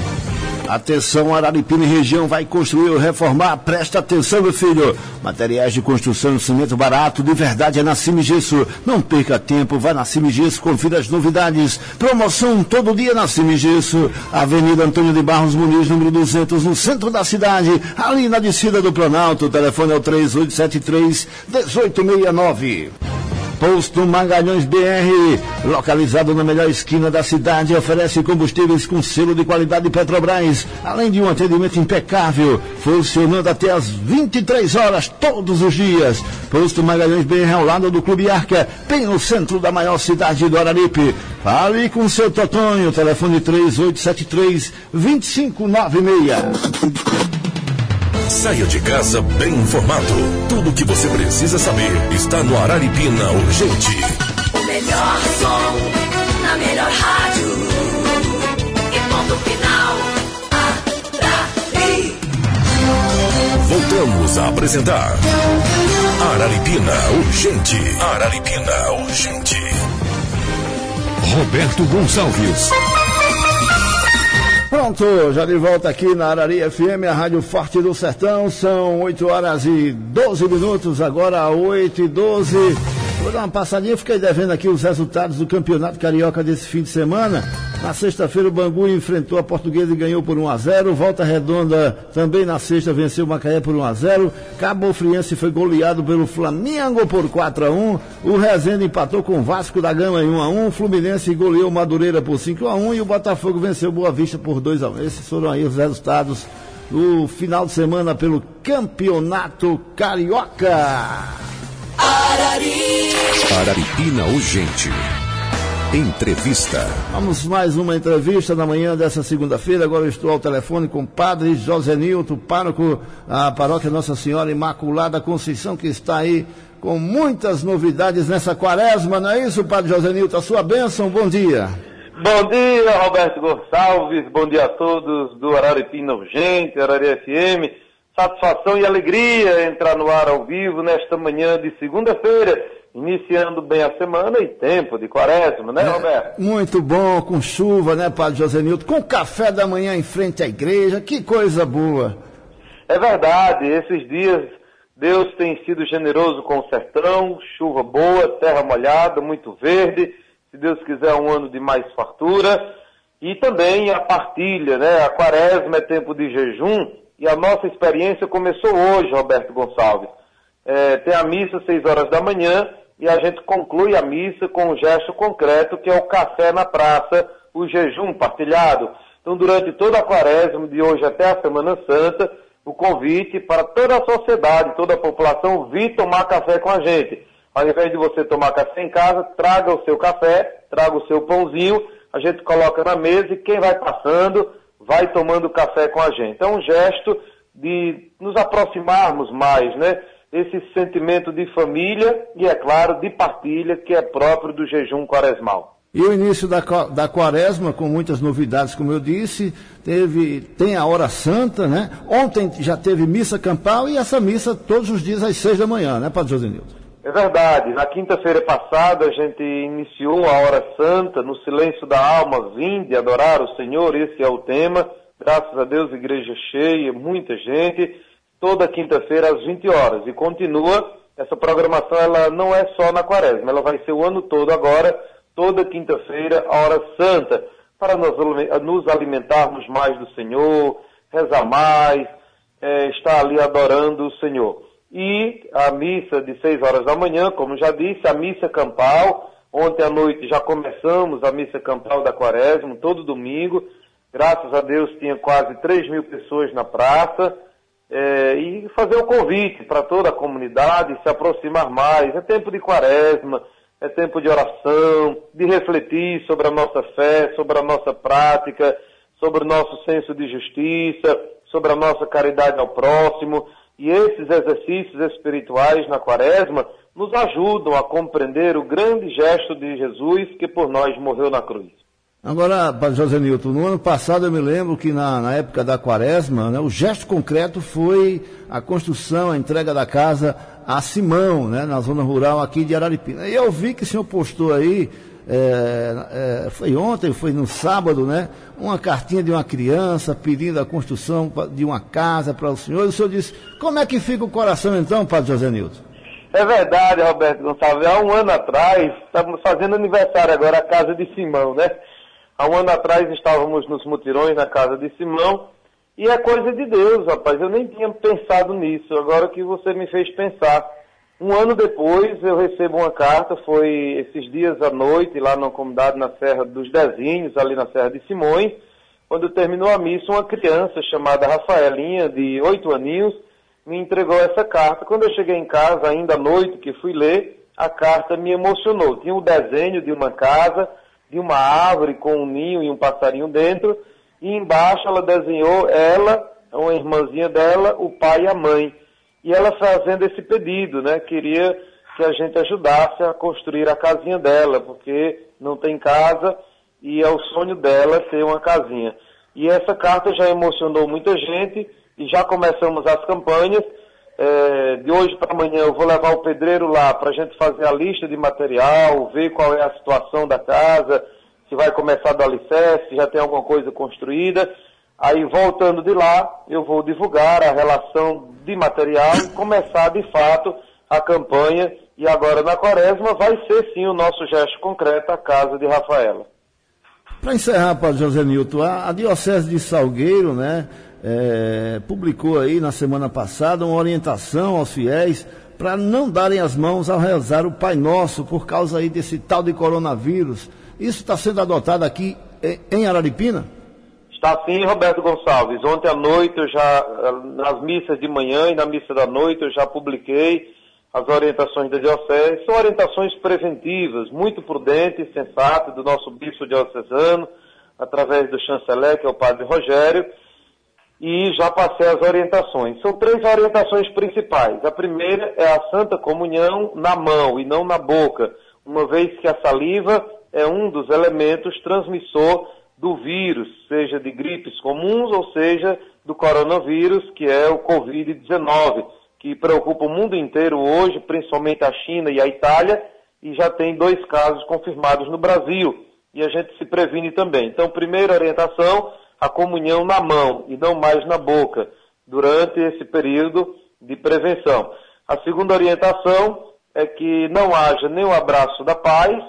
Atenção, Araripina e região vai construir ou reformar. Presta atenção, meu filho. Materiais de construção, cimento barato, de verdade é na Cimigesso. Não perca tempo, vai na Cimigesso, confira as novidades. Promoção todo dia na Cimigesso. Avenida Antônio de Barros Muniz, número duzentos, no centro da cidade, ali na descida do Planalto. O telefone é o três oito sete três, um oito seis nove. Posto Magalhães B R, localizado na melhor esquina da cidade, oferece combustíveis com selo de qualidade Petrobras, além de um atendimento impecável, funcionando até às vinte e três horas todos os dias. Posto Magalhães B R, ao lado do Clube Arca, bem no centro da maior cidade do Araripe. Fale com seu Totonho, telefone três oito sete três, dois cinco nove seis. Saia de casa bem informado. Tudo o que você precisa saber está no Araripina Urgente. O melhor som, na melhor rádio. E ponto final, Arari. Voltamos a apresentar Araripina Urgente. Araripina Urgente. Roberto Gonçalves. Pronto, já de volta aqui na Arari F M, a Rádio Forte do Sertão. São oito horas e doze minutos, agora oito e doze. Vou dar uma passadinha, fiquei devendo aqui os resultados do Campeonato Carioca desse fim de semana. Na sexta-feira, o Bangu enfrentou a Portuguesa e ganhou por um a zero. Volta Redonda também na sexta venceu o Macaé por um a zero. Cabo Friense foi goleado pelo Flamengo por quatro a um. O Resende empatou com o Vasco da Gama em um a um. O Fluminense goleou o Madureira por cinco a um. E o Botafogo venceu o Boa Vista por dois a um. Esses foram aí os resultados do final de semana pelo Campeonato Carioca. Arari. Araripina Urgente. Entrevista. Vamos mais uma entrevista na manhã dessa segunda-feira. Agora eu estou ao telefone com o padre José Nilton, pároco da paróquia Nossa Senhora Imaculada Conceição, que está aí com muitas novidades nessa quaresma, não é isso, padre José Nilton? A sua bênção, bom dia. Bom dia, Roberto Gonçalves, bom dia a todos do Araripina Urgente, Arari F M. Satisfação e alegria entrar no ar ao vivo nesta manhã de segunda-feira, iniciando bem a semana e tempo de quaresma, né, Roberto? É, muito bom, com chuva, né, padre José Nilton? Com café da manhã em frente à igreja, que coisa boa. É verdade, esses dias Deus tem sido generoso com o sertão, chuva boa, terra molhada, muito verde, se Deus quiser um ano de mais fartura, e também a partilha, né? A quaresma é tempo de jejum, e a nossa experiência começou hoje, Roberto Gonçalves. É, tem a missa às seis horas da manhã, e a gente conclui a missa com um gesto concreto, que é o café na praça, o jejum partilhado. Então, durante toda a quaresma, de hoje até a Semana Santa, o convite para toda a sociedade, toda a população, vir tomar café com a gente. Ao invés de você tomar café em casa, traga o seu café, traga o seu pãozinho, a gente coloca na mesa e quem vai passando vai tomando café com a gente. É um gesto de nos aproximarmos mais, né? Esse sentimento de família e, é claro, de partilha que é próprio do jejum quaresmal. E o início da, da quaresma, com muitas novidades, como eu disse, teve, tem a hora santa, né? Ontem já teve missa campal e essa missa todos os dias às seis da manhã, né, padre José Nilton? É verdade. Na quinta-feira passada a gente iniciou a hora santa, no silêncio da alma, vinde adorar o Senhor, esse é o tema. Graças a Deus, igreja cheia, muita gente, toda quinta-feira às vinte horas. E continua, essa programação ela não é só na quaresma, ela vai ser o ano todo agora, toda quinta-feira, a hora santa, para nós nos alimentarmos mais do Senhor, rezar mais, é, estar ali adorando o Senhor. E a missa de seis horas da manhã, como já disse, a missa campal. Ontem à noite já começamos a missa campal da quaresma, todo domingo. Graças a Deus tinha quase três mil pessoas na praça. É, e fazer o convite para toda a comunidade se aproximar mais. É tempo de quaresma, é tempo de oração, de refletir sobre a nossa fé, sobre a nossa prática, sobre o nosso senso de justiça, sobre a nossa caridade ao próximo. E esses exercícios espirituais na quaresma nos ajudam a compreender o grande gesto de Jesus que por nós morreu na cruz. Agora, padre José Nilton, no ano passado eu me lembro que na, na época da quaresma, né, o gesto concreto foi a construção, a entrega da casa a Simão, né, na zona rural aqui de Araripina. E eu vi que o senhor postou aí, é, é, foi ontem, foi no sábado, né, uma cartinha de uma criança pedindo a construção de uma casa para o senhor. E o senhor disse, como é que fica o coração então, padre José Nilton? É verdade, Roberto Gonçalves. Há um ano atrás, estamos fazendo aniversário agora, a casa de Simão, né? Há um ano atrás estávamos nos mutirões na casa de Simão, e é coisa de Deus, rapaz, eu nem tinha pensado nisso, agora que você me fez pensar. Um ano depois eu recebo uma carta, foi esses dias à noite, lá na comunidade na Serra dos Dezinhos, ali na Serra de Simões, quando terminou a missa, uma criança chamada Rafaelinha, de oito aninhos, me entregou essa carta. Quando eu cheguei em casa, ainda à noite, que fui ler, a carta me emocionou. Tinha um desenho de uma casa, de uma árvore com um ninho e um passarinho dentro, e embaixo ela desenhou ela, uma irmãzinha dela, o pai e a mãe. E ela fazendo esse pedido, né? Queria que a gente ajudasse a construir a casinha dela, porque não tem casa e é o sonho dela ter uma casinha. E essa carta já emocionou muita gente e já começamos as campanhas. É, de hoje para amanhã eu vou levar o pedreiro lá para a gente fazer a lista de material, ver qual é a situação da casa, se vai começar do alicerce, se já tem alguma coisa construída. Aí, voltando de lá, eu vou divulgar a relação de material e começar, de fato, a campanha. E agora, na quaresma, vai ser, sim, o nosso gesto concreto, a casa de Rafaela. Para encerrar, Padre José Nilton, a, a Diocese de Salgueiro, né, é, publicou aí na semana passada uma orientação aos fiéis para não darem as mãos ao rezar o Pai Nosso por causa aí desse tal de coronavírus. Isso está sendo adotado aqui em, em Araripina? Está sim, Roberto Gonçalves. Ontem à noite, eu já, nas missas de manhã e na missa da noite, eu já publiquei as orientações da Diocese. São orientações preventivas, muito prudentes, sensatas, do nosso bispo diocesano, através do chanceler, que é o Padre Rogério, e já passei as orientações. São três orientações principais. A primeira é a Santa Comunhão na mão e não na boca, uma vez que a saliva é um dos elementos transmissor do vírus, seja de gripes comuns ou seja do coronavírus, que é o covid dezenove, que preocupa o mundo inteiro hoje, principalmente a China e a Itália, e já tem dois casos confirmados no Brasil, e a gente se previne também. Então, primeira orientação, a comunhão na mão e não mais na boca, durante esse período de prevenção. A segunda orientação é que não haja nem o abraço da paz,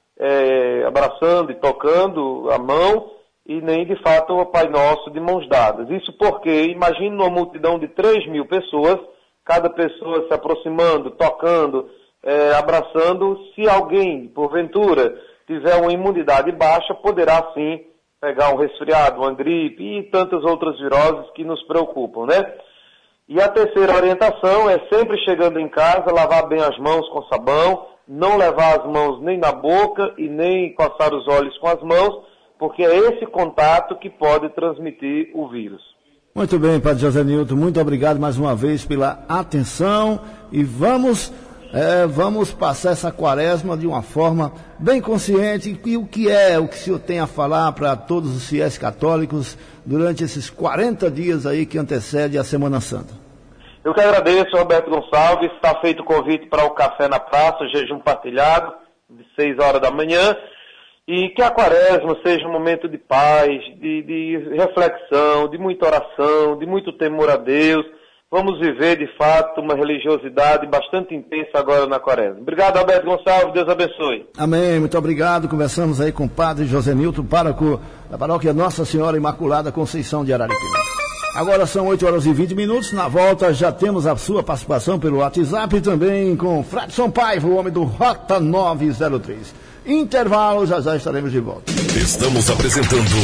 é, abraçando e tocando a mão, e nem, de fato, o Pai Nosso de mãos dadas. Isso porque, imagine uma multidão de três mil pessoas, cada pessoa se aproximando, tocando, é, abraçando, se alguém, porventura, tiver uma imunidade baixa, poderá sim pegar um resfriado, uma gripe e tantas outras viroses que nos preocupam, né? E a terceira orientação é sempre chegando em casa, lavar bem as mãos com sabão, não levar as mãos nem na boca e nem coçar os olhos com as mãos, porque é esse contato que pode transmitir o vírus. Muito bem, Padre José Nilton, muito obrigado mais uma vez pela atenção e vamos... É, vamos passar essa quaresma de uma forma bem consciente. E o que é, o que o senhor tem a falar para todos os fiéis católicos durante esses quarenta dias aí que antecede a Semana Santa? Eu que agradeço, Roberto Gonçalves. Está feito o convite para o Café na Praça, jejum partilhado, de seis horas da manhã. E que a quaresma seja um momento de paz, de, de reflexão, de muita oração, de muito temor a Deus. Vamos viver, de fato, uma religiosidade bastante intensa agora na quaresma. Obrigado, Alberto Gonçalves. Deus abençoe. Amém. Muito obrigado. Conversamos aí com o Padre José Nilton, pároco da paróquia Nossa Senhora Imaculada Conceição de Araripina. Agora são oito horas e vinte minutos. Na volta já temos a sua participação pelo WhatsApp e também com o Fredson Paiva, o homem do Rota nove zero três. Intervalo, já já estaremos de volta. Estamos apresentando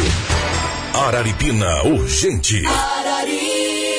Araripina Urgente. Arari.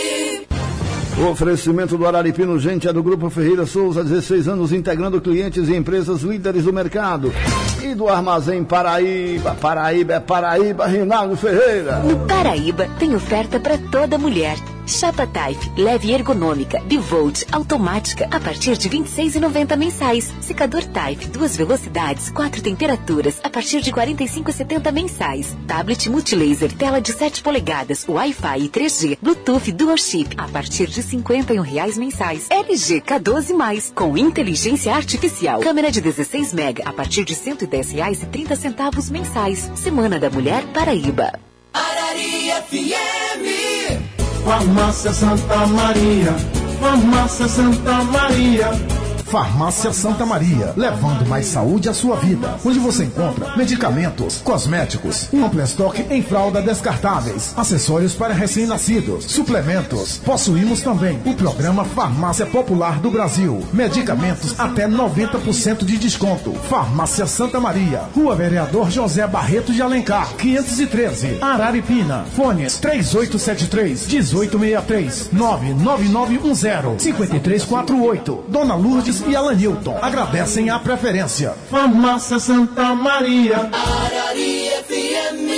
O oferecimento do Araripina Urgente é do Grupo Ferreira Souza, dezesseis anos, integrando clientes e empresas líderes do mercado. E do Armazém Paraíba. Paraíba é Paraíba, Rinaldo Ferreira. No Paraíba tem oferta para toda mulher. Chapa Taif, leve ergonômica, bivolt, automática, a partir de vinte e seis reais e noventa mensais. Secador Taif, duas velocidades, quatro temperaturas, a partir de quarenta e cinco reais e setenta mensais. Tablet multilaser, tela de sete polegadas, Wi-Fi e três G, Bluetooth Dual Chip, a partir de cinquenta e um reais mensais. L G K doze mais, com inteligência artificial. Câmera de dezesseis mega, a partir de cento e dez reais e trinta centavos mensais. Semana da Mulher Paraíba. Arari F M. Farmácia Santa Maria, Farmácia Santa Maria. Farmácia Santa Maria, levando mais saúde à sua vida, onde você encontra medicamentos, cosméticos, um amplo estoque em fralda descartáveis, acessórios para recém-nascidos, suplementos. Possuímos também o programa Farmácia Popular do Brasil, medicamentos até noventa por cento de desconto. Farmácia Santa Maria, Rua Vereador José Barreto de Alencar, quinhentos e treze, Araripina. Fones três oito sete três, um oito seis três, nove nove nove um zero, cinco três quatro oito. Dona Lourdes e Alanilton agradecem a preferência. Farmácia Santa Maria. Arari F M.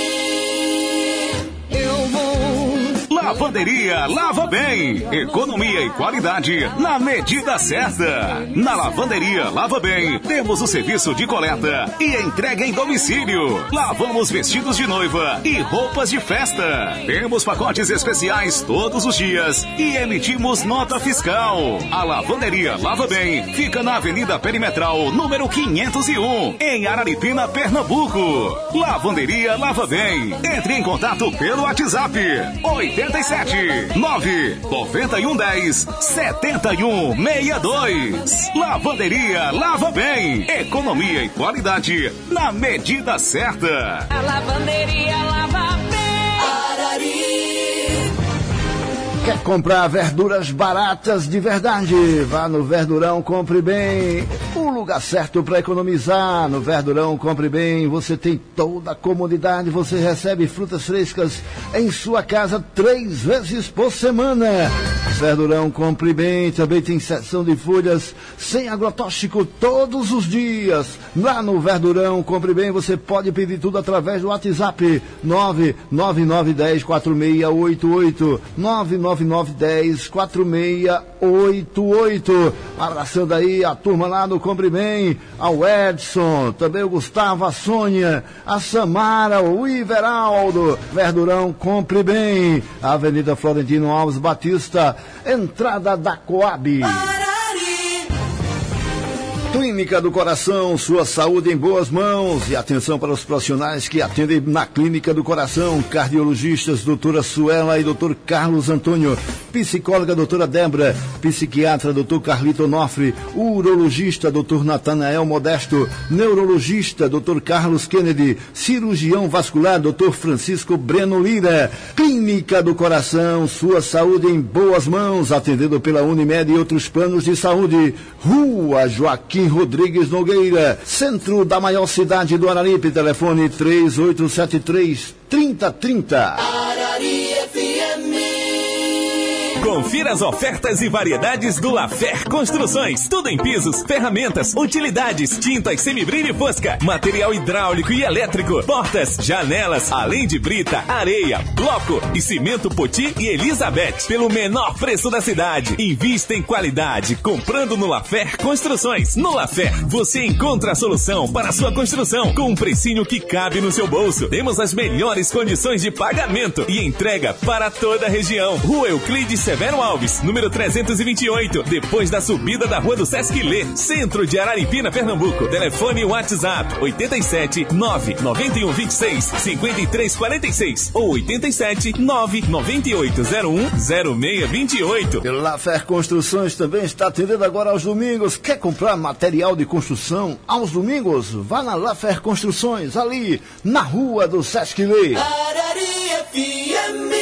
Eu vou. Lavanderia Lava Bem. Economia e qualidade na medida certa. Na Lavanderia Lava Bem, temos o serviço de coleta e entrega em domicílio. Lavamos vestidos de noiva e roupas de festa. Temos pacotes especiais todos os dias e emitimos nota fiscal. A Lavanderia Lava Bem fica na Avenida Perimetral, número quinhentos e um, em Araripina, Pernambuco. Lavanderia Lava Bem. Entre em contato pelo WhatsApp oitenta sete. nove nove um um zero sete um seis dois. Lavanderia Lava Bem. Economia e qualidade na medida certa. A lavanderia Lava Bem. Arari. Quer comprar verduras baratas de verdade? Vá no Verdurão, compre bem. O lugar certo para economizar. No Verdurão, compre bem. Você tem toda a comodidade. Você recebe frutas frescas em sua casa três vezes por semana. Verdurão, compre bem. Também tem seção de folhas sem agrotóxico todos os dias. Lá no Verdurão, compre bem. Você pode pedir tudo através do WhatsApp nove nove nove um zero quatro seis oito oito. nove nove nove um zero quatro seis oito oito. Abraçando aí a turma lá do Compre Bem, ao Edson, também o Gustavo, a Sônia, a Samara, o Iveraldo. Verdurão, Compre Bem. Avenida Florentino Alves Batista, entrada da Coab. Clínica do Coração, sua saúde em boas mãos. E atenção para os profissionais que atendem na Clínica do Coração: cardiologistas, doutora Suela e doutor Carlos Antônio, psicóloga, doutora Débora, psiquiatra, doutor Carlito Onofre, urologista, doutor Natanael Modesto, neurologista, doutor Carlos Kennedy, cirurgião vascular, doutor Francisco Breno Lira. Clínica do Coração, sua saúde em boas mãos, atendendo pela Unimed e outros planos de saúde. Rua Joaquim Rodrigues Nogueira, centro da maior cidade do Araripe. Telefone três oito sete três, três zero três zero. Arari F M. Confira as ofertas e variedades do Lafer Construções. Tudo em pisos, ferramentas, utilidades, tintas, semibrilho e fosca, material hidráulico e elétrico, portas, janelas, além de brita, areia, bloco e cimento Poti e Elizabeth, pelo menor preço da cidade. Invista em qualidade, comprando no Lafer Construções. No Lafer, você encontra a solução para a sua construção, com um precinho que cabe no seu bolso. Temos as melhores condições de pagamento e entrega para toda a região. Rua Euclides Severo Alves, número trezentos e vinte e oito, depois da subida da Rua do Sesc Lê, centro de Araripina, Pernambuco. Telefone e WhatsApp oito sete nove nove um dois seis cinco três quatro seis ou oito sete nove nove oito zero um zero seis dois oito. E Lafer Construções também está atendendo agora aos domingos. Quer comprar material de construção aos domingos? Vá na Lafer Construções, ali na Rua do Sesc Lê. Arari F M.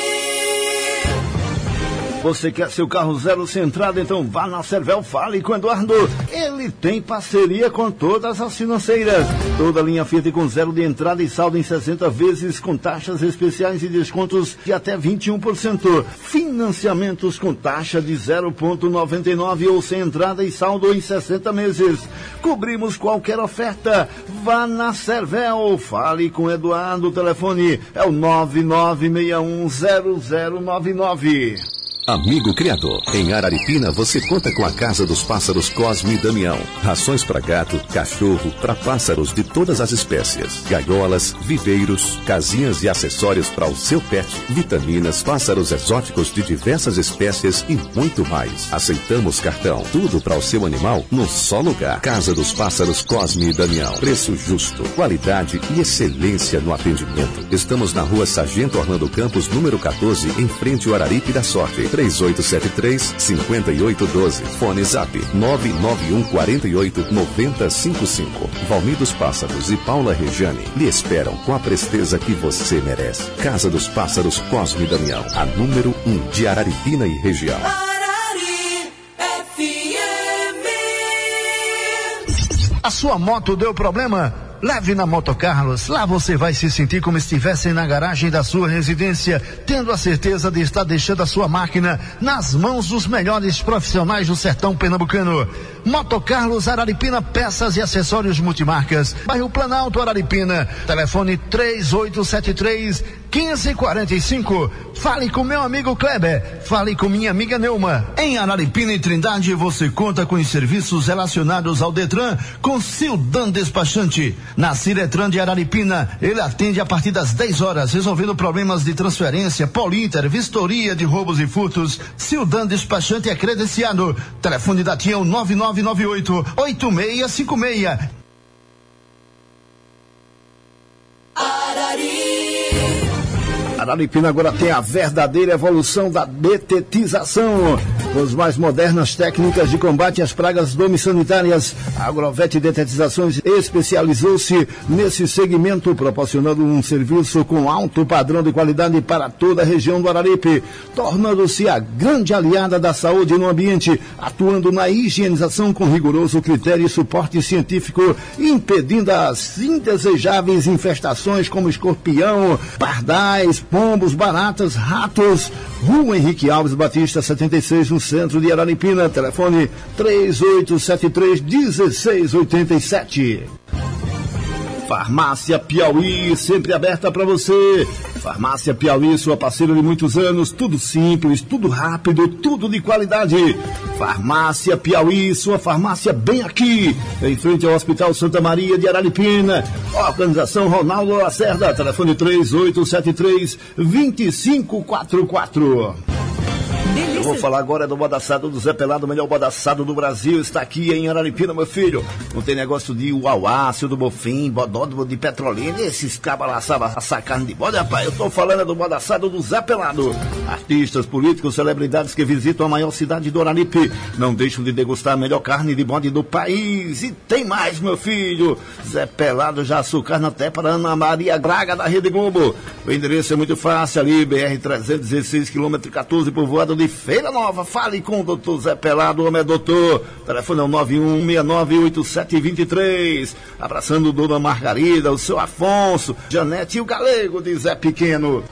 Você quer seu carro zero centrado? Então vá na Cervel, fale com o Eduardo. Ele tem parceria com todas as financeiras. Toda linha Fiat com zero de entrada e saldo em sessenta vezes, com taxas especiais e descontos de até vinte e um por cento. Financiamentos com taxa de zero vírgula noventa e nove ou sem entrada e saldo em sessenta meses. Cobrimos qualquer oferta. Vá na Cervel, fale com o Eduardo. O telefone é o nove nove seis um zero zero nove nove. Amigo criador, em Araripina você conta com a Casa dos Pássaros Cosme e Damião. Rações para gato, cachorro, para pássaros de todas as espécies. Gaiolas, viveiros, casinhas e acessórios para o seu pet. Vitaminas, pássaros exóticos de diversas espécies e muito mais. Aceitamos cartão. Tudo para o seu animal num só lugar. Casa dos Pássaros Cosme e Damião. Preço justo, qualidade e excelência no atendimento. Estamos na Rua Sargento Orlando Campos, número quatorze, em frente ao Araripe da Sorte. três oito sete três, cinco oito um dois. Fone Zap nove nove um quatro oito nove zero cinco cinco. Valmir dos Pássaros e Paula Regiane lhe esperam com a presteza que você merece. Casa dos Pássaros Cosme e Damião, a número um de Araripina e região. Arari F M. A sua moto deu problema? Leve na Moto Carlos. Lá você vai se sentir como se estivesse na garagem da sua residência, tendo a certeza de estar deixando a sua máquina nas mãos dos melhores profissionais do sertão pernambucano. Moto Carlos Araripina, peças e acessórios multimarcas. Bairro Planalto, Araripina. Telefone três oito sete três, um cinco quatro cinco. Fale com meu amigo Kleber. Fale com minha amiga Neuma. Em Araripina e Trindade você conta com os serviços relacionados ao Detran com Sildan Despachante. Na Ciretran de Araripina, ele atende a partir das dez horas, resolvendo problemas de transferência, Polinter, vistoria de roubos e furtos. Sildan Despachante é credenciado. Telefone da Tia nove nove nove oito, oito seis cinco seis. Arari. Araripina agora tem a verdadeira evolução da detetização. Com as mais modernas técnicas de combate às pragas domiciliárias, a Agrovet Detetizações especializou-se nesse segmento, proporcionando um serviço com alto padrão de qualidade para toda a região do Araripe, tornando-se a grande aliada da saúde no ambiente, atuando na higienização com rigoroso critério e suporte científico, impedindo as indesejáveis infestações como escorpião, pardais, pombos, baratas, ratos. Rua Henrique Alves Batista, setenta e seis, no centro de Araripina. Telefone três oito sete três, um seis oito sete. Farmácia Piauí, sempre aberta para você. Farmácia Piauí, sua parceira de muitos anos. Tudo simples, tudo rápido, tudo de qualidade. Farmácia Piauí, sua farmácia bem aqui, em frente ao Hospital Santa Maria de Araripina. Organização Ronaldo Lacerda, telefone três oito sete três, dois cinco quatro quatro. Delícia. Eu vou falar agora do bode assado do Zé Pelado, o melhor bode assado do Brasil. Está aqui em Araripina, meu filho. Não tem negócio de uauácio, do bofim, bodódromo de Petrolina. Esses cabas lá sabem assar carne de bode, rapaz. Eu estou falando do bode assado do Zé Pelado. Artistas, políticos, celebridades que visitam a maior cidade do Araripe não deixam de degustar a melhor carne de bode do país. E tem mais, meu filho. Zé Pelado já açucar até para Ana Maria Braga da Rede Globo. O endereço é muito fácil ali, B R trezentos e dezesseis, quilômetro quatorze, povoado de Feira Nova. Fale com o doutor Zé Pelado, o homem é doutor. Telefone é o nove um seis nove oito sete dois três. Abraçando Dona Margarida, o seu Afonso, Janete e o Galego de Zé Pequeno.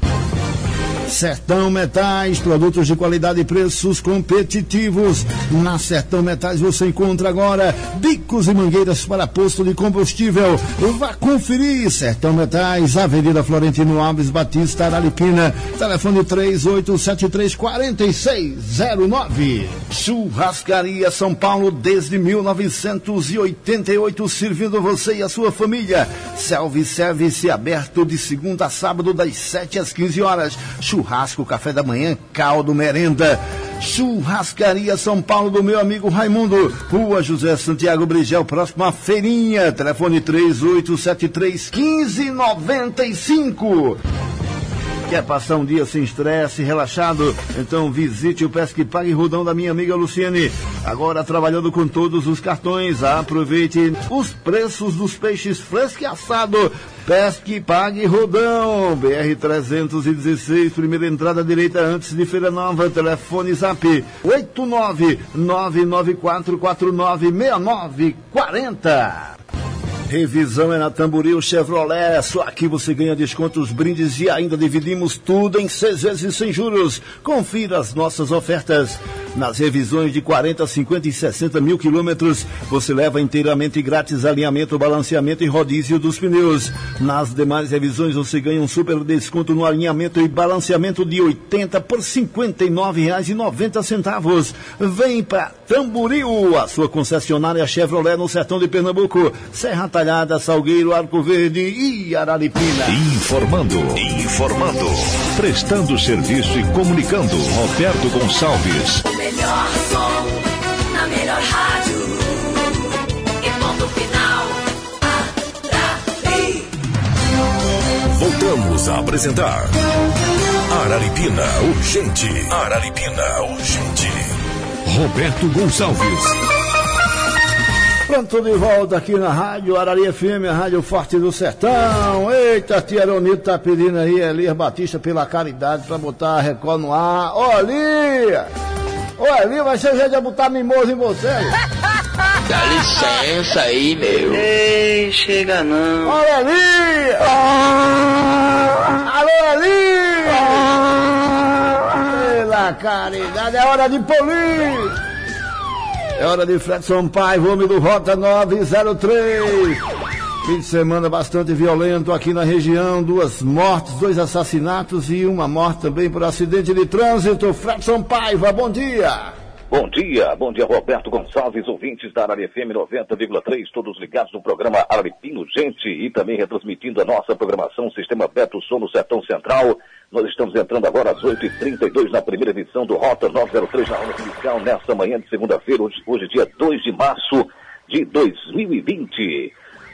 Sertão Metais, produtos de qualidade e preços competitivos. Na Sertão Metais você encontra agora bicos e mangueiras para posto de combustível. Vá conferir. Sertão Metais, Avenida Florentino Alves Batista, Araripina. Telefone três oito sete três, quatro seis zero nove. Churrascaria São Paulo desde mil novecentos e oitenta e oito, servindo você e a sua família. Self-service aberto de segunda a sábado das sete às quinze horas. Churrasco, café da manhã, caldo, merenda. Churrascaria São Paulo do meu amigo Raimundo. Rua José Santiago Brigel, próximo à feirinha. Telefone três oito sete três, um cinco nove cinco. Quer passar um dia sem estresse, relaxado? Então visite o Pesque Pague Rodão da minha amiga Luciene. Agora trabalhando com todos os cartões. Aproveite os preços dos peixes fresco e assado. Pesque Pague Rodão, B R trezentos e dezesseis, primeira entrada direita antes de Feira Nova. Telefone Zap oito nove nove nove quatro quatro nove seis nove quatro zero. Revisão é na Tamboril Chevrolet. Só aqui você ganha descontos, brindes e ainda dividimos tudo em seis vezes sem juros. Confira as nossas ofertas. Nas revisões de quarenta, cinquenta e sessenta mil quilômetros, você leva inteiramente grátis alinhamento, balanceamento e rodízio dos pneus. Nas demais revisões você ganha um super desconto no alinhamento e balanceamento de oitenta por cinquenta e nove reais e noventa centavos. Vem para Tamboril, a sua concessionária Chevrolet no sertão de Pernambuco. Serra Talhada, Salgueiro, Arco Verde e Araripina. Informando, informando, prestando serviço e comunicando. Roberto Gonçalves. O melhor som, na melhor rádio. E ponto final. Arari. Voltamos a apresentar Araripina Urgente. Araripina Urgente. Roberto Gonçalves. Pronto, de volta aqui na Rádio Arari F M, a Rádio Forte do Sertão. Eita, tia Aronito tá pedindo aí, Elias Batista, pela caridade, pra botar a Record no ar. Ô, Elia! Ô, Elia, vai ser jeito de botar mimoso em você. Dá licença aí, meu. Ei, chega não. Ô, Elia! Alô, Elia! Pela caridade, é hora de polícia. É hora de Fredson Paiva, homem do Rota nove zero três. Fim de semana bastante violento aqui na região. Duas mortes, dois assassinatos e uma morte também por acidente de trânsito. Fredson Paiva, bom dia. Bom dia, bom dia Roberto Gonçalves, ouvintes da Arari F M noventa vírgula três, todos ligados no programa Araripina Urgente e também retransmitindo a nossa programação Sistema Beto Som no Sertão Central. Nós estamos entrando agora às oito e trinta e dois na primeira edição do Rota nove zero três na hora inicial, nesta manhã de segunda-feira, hoje, hoje dia dois de março de dois mil e vinte.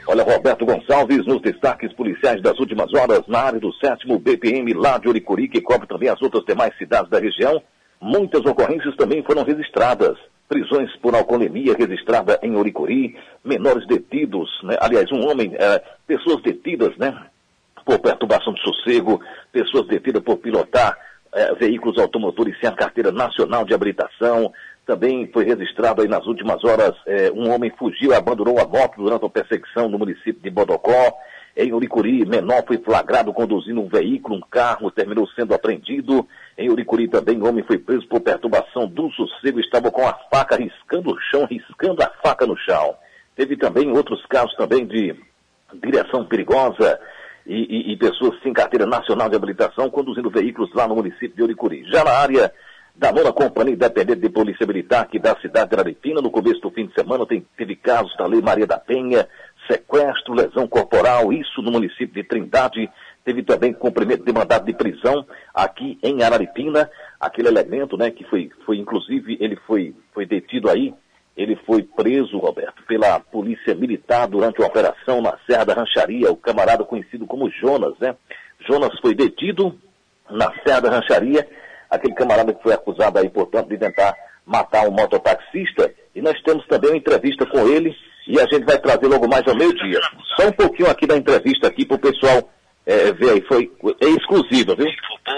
Olha, Roberto Gonçalves, nos destaques policiais das últimas horas, na área do sétimo B P M lá de Oricuri, que cobre também as outras demais cidades da região, muitas ocorrências também foram registradas. Prisões por alcoolemia registrada em Oricuri, menores detidos, né? Aliás, um homem, é, pessoas detidas, né? Por perturbação de sossego, pessoas detidas por pilotar é, veículos automotores sem a carteira nacional de habilitação. Também foi registrado aí nas últimas horas, é, um homem fugiu e abandonou a moto durante uma perseguição no município de Bodocó. Em Oricuri, menor foi flagrado conduzindo um veículo, um carro, terminou sendo apreendido. Em Oricuri também, homem foi preso por perturbação do sossego, estava com a faca riscando o chão, riscando a faca no chão. Teve também outros casos também de direção perigosa e, e, e pessoas sem carteira nacional de habilitação conduzindo veículos lá no município de Oricuri. Já na área da nona Companhia Independente de Polícia Militar aqui da cidade de Araripina, no começo do fim de semana, tem, teve casos da Lei Maria da Penha, sequestro, lesão corporal, isso no município de Trindade. Teve também cumprimento de mandado de prisão aqui em Araripina, aquele elemento, né, que foi, foi inclusive, ele foi, foi detido aí, ele foi preso, Roberto, pela Polícia Militar durante uma operação na Serra da Rancharia, o camarada conhecido como Jonas, né? Jonas foi detido na Serra da Rancharia, aquele camarada que foi acusado aí, portanto, de tentar matar um mototaxista, e nós temos também uma entrevista com ele, e a gente vai trazer logo mais ao meio-dia. Só um pouquinho aqui da entrevista aqui para o pessoal é, ver aí, foi é exclusiva, viu?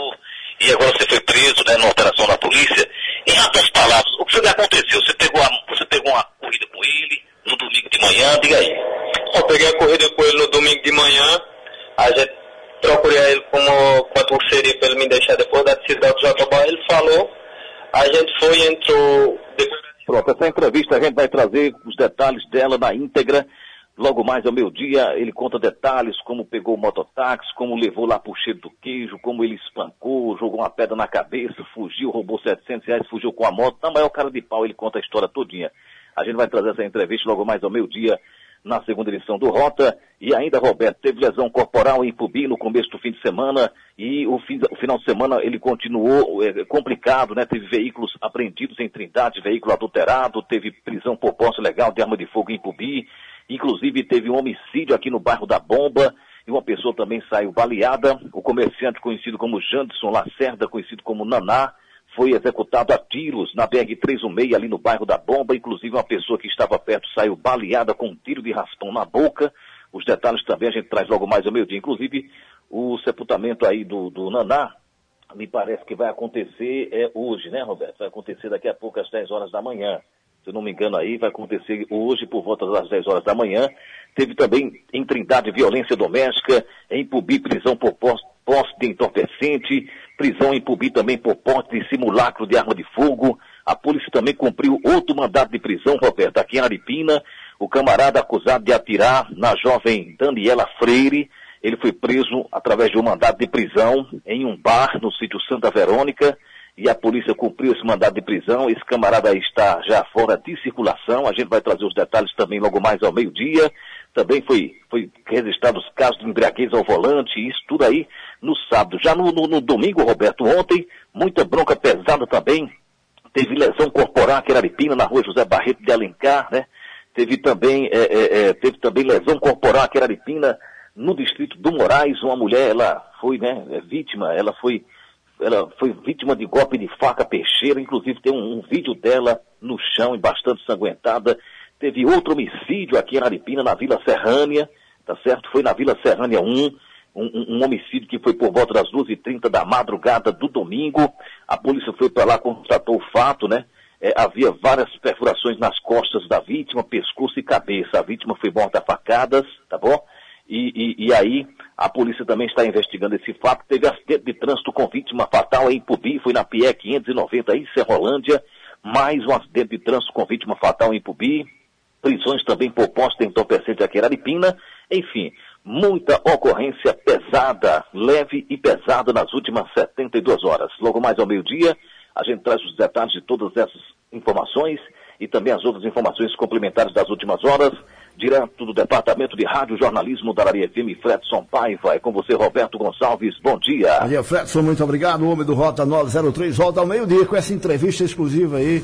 E agora você foi preso, né, numa operação da polícia. Em outras palavras, o que foi que aconteceu? Você pegou, a, você pegou uma corrida com ele no domingo de manhã, diga aí. Eu peguei a corrida com ele no domingo de manhã, a gente procurei ele como quanto seria para ele me deixar depois da decisão do Jatobá, ele falou, a gente foi, entrou... Pronto, essa entrevista a gente vai trazer os detalhes dela na íntegra. Logo mais ao meio-dia, ele conta detalhes, como pegou o mototáxi, como levou lá pro cheiro do queijo, como ele espancou, jogou uma pedra na cabeça, fugiu, roubou setecentos reais, fugiu com a moto. Na maior cara de pau, ele conta a história todinha. A gente vai trazer essa entrevista logo mais ao meio-dia, na segunda edição do Rota. E ainda, Roberto, teve lesão corporal em Ipubi no começo do fim de semana, e o, fim, o final de semana ele continuou é, complicado, né? Teve veículos apreendidos em Trindade, veículo adulterado, teve prisão por posse legal de arma de fogo em Ipubi. Inclusive teve um homicídio aqui no bairro da Bomba e uma pessoa também saiu baleada. O comerciante conhecido como Janderson Lacerda, conhecido como Naná, foi executado a tiros na B R trezentos e dezesseis ali no bairro da Bomba. Inclusive uma pessoa que estava perto saiu baleada com um tiro de raspão na boca. Os detalhes também a gente traz logo mais ao meio-dia. Inclusive o sepultamento aí do, do Naná, me parece que vai acontecer é, hoje, né, Roberto? Vai acontecer daqui a pouco às dez horas da manhã. Se eu não me engano aí, vai acontecer hoje por volta das dez horas da manhã. Teve também em Trindade violência doméstica, em Ipubi prisão por posse de entorpecente, prisão em Ipubi também por posse de simulacro de arma de fogo. A polícia também cumpriu outro mandado de prisão, Roberto, aqui em Aripina. O camarada acusado de atirar na jovem Daniela Freire, ele foi preso através de um mandado de prisão em um bar no sítio Santa Verônica. E a polícia cumpriu esse mandado de prisão. Esse camarada está já fora de circulação. A gente vai trazer os detalhes também logo mais ao meio-dia. Também foi, foi registrado os casos de embriaguez ao volante, isso tudo aí no sábado. Já no, no, no domingo, Roberto, ontem, muita bronca pesada também. Teve lesão corporal aqui em Aripina, na rua José Barreto de Alencar, né? Teve também, é, é, é, teve também lesão corporal aqui em Aripina, no distrito do Moraes. Uma mulher, ela foi, né, vítima, ela foi... Ela foi vítima de golpe de faca peixeira, inclusive tem um, um vídeo dela no chão e bastante sanguentada. Teve outro homicídio aqui em Aripina, na Vila Serrânia, tá certo? Foi na Vila Serrânia um, um, um homicídio que foi por volta das duas e trinta da madrugada do domingo. A polícia foi para lá, constatou o fato, né? É, havia várias perfurações nas costas da vítima, pescoço e cabeça. A vítima foi morta a facadas, tá bom? E, e, e aí, a polícia também está investigando esse fato. Teve acidente de trânsito com vítima fatal em Ipubi, foi na P E quinhentos e noventa em Serrolândia. Mais um acidente de trânsito com vítima fatal em Ipubi. Prisões também por posse de entorpecente aqui em Aripina. Enfim, muita ocorrência pesada, leve e pesada nas últimas setenta e duas horas. Logo mais ao meio-dia, a gente traz os detalhes de todas essas informações e também as outras informações complementares das últimas horas. Direto do Departamento de Rádio Jornalismo da Araria F M, Fredson Paiva. É com você, Roberto Gonçalves. Bom dia. Bom dia, Fredson. Muito obrigado. O homem do Rota nove zero três volta ao meio-dia com essa entrevista exclusiva aí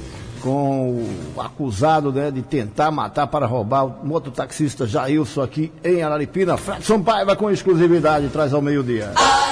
com o acusado, né, de tentar matar para roubar o mototaxista Jailson aqui em Araripina. Fredson Paiva com exclusividade traz ao meio-dia.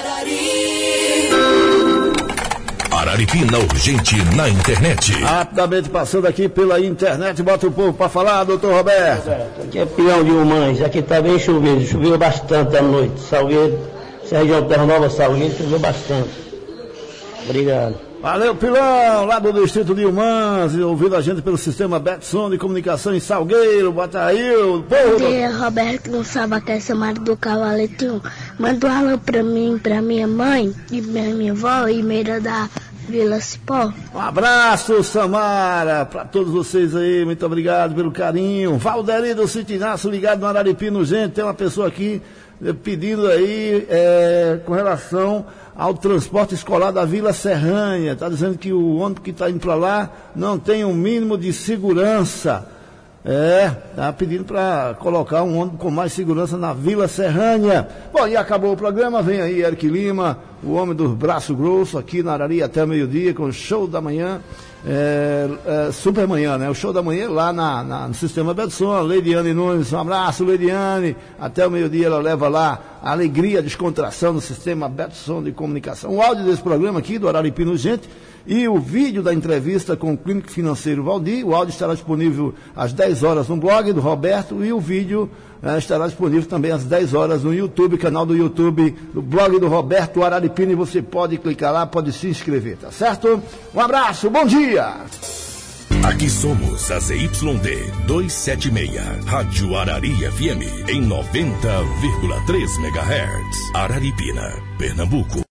Araripina Urgente na internet. Rapidamente passando aqui pela internet, bota o povo para falar, doutor Roberto. Aqui é Pião de Humães, aqui está bem chovido, choveu bastante à noite. Salgueiro, essa região Terra Nova, Salgueiro, choveu bastante. Obrigado. Valeu, Pilão, lá do distrito de Humãs, ouvindo a gente pelo sistema Betson de comunicação em Salgueiro, Bataíl. Bom dia, Roberto Gonçalves, que é Samara do Cavalete um. Manda um alô pra mim, pra minha mãe, e minha, minha avó, e Meira da Vila Cipó. Um abraço, Samara, pra todos vocês aí, muito obrigado pelo carinho. Valderi do Citinaço, ligado no Araripino, gente, tem uma pessoa aqui pedindo aí é, com relação ao transporte escolar da Vila Serrânia. Está dizendo que o ônibus que está indo para lá não tem um mínimo de segurança. É, está pedindo para colocar um ônibus com mais segurança na Vila Serrânia. Bom, e acabou o programa, vem aí Eric Lima, o homem dos braços grossos, aqui na Arari até meio-dia, com o show da manhã. É, é, super manhã, né? O show da manhã lá na, na, no sistema Betson. Leidiane Nunes, um abraço, Leidiane. Até o meio-dia ela leva lá a alegria, a descontração no sistema Betson de comunicação. O áudio desse programa aqui do Araripina Urgente e o vídeo da entrevista com o clínico financeiro Valdir. O áudio estará disponível às dez horas no blog do Roberto e o vídeo é, estará disponível também às dez horas no YouTube, canal do YouTube, do blog do Roberto Araripina, e você pode clicar lá, pode se inscrever, tá certo? Um abraço, bom dia! Aqui somos a Z Y D duzentos e setenta e seis, Rádio Arari F M, em noventa vírgula três megahertz, Araripina, Pernambuco.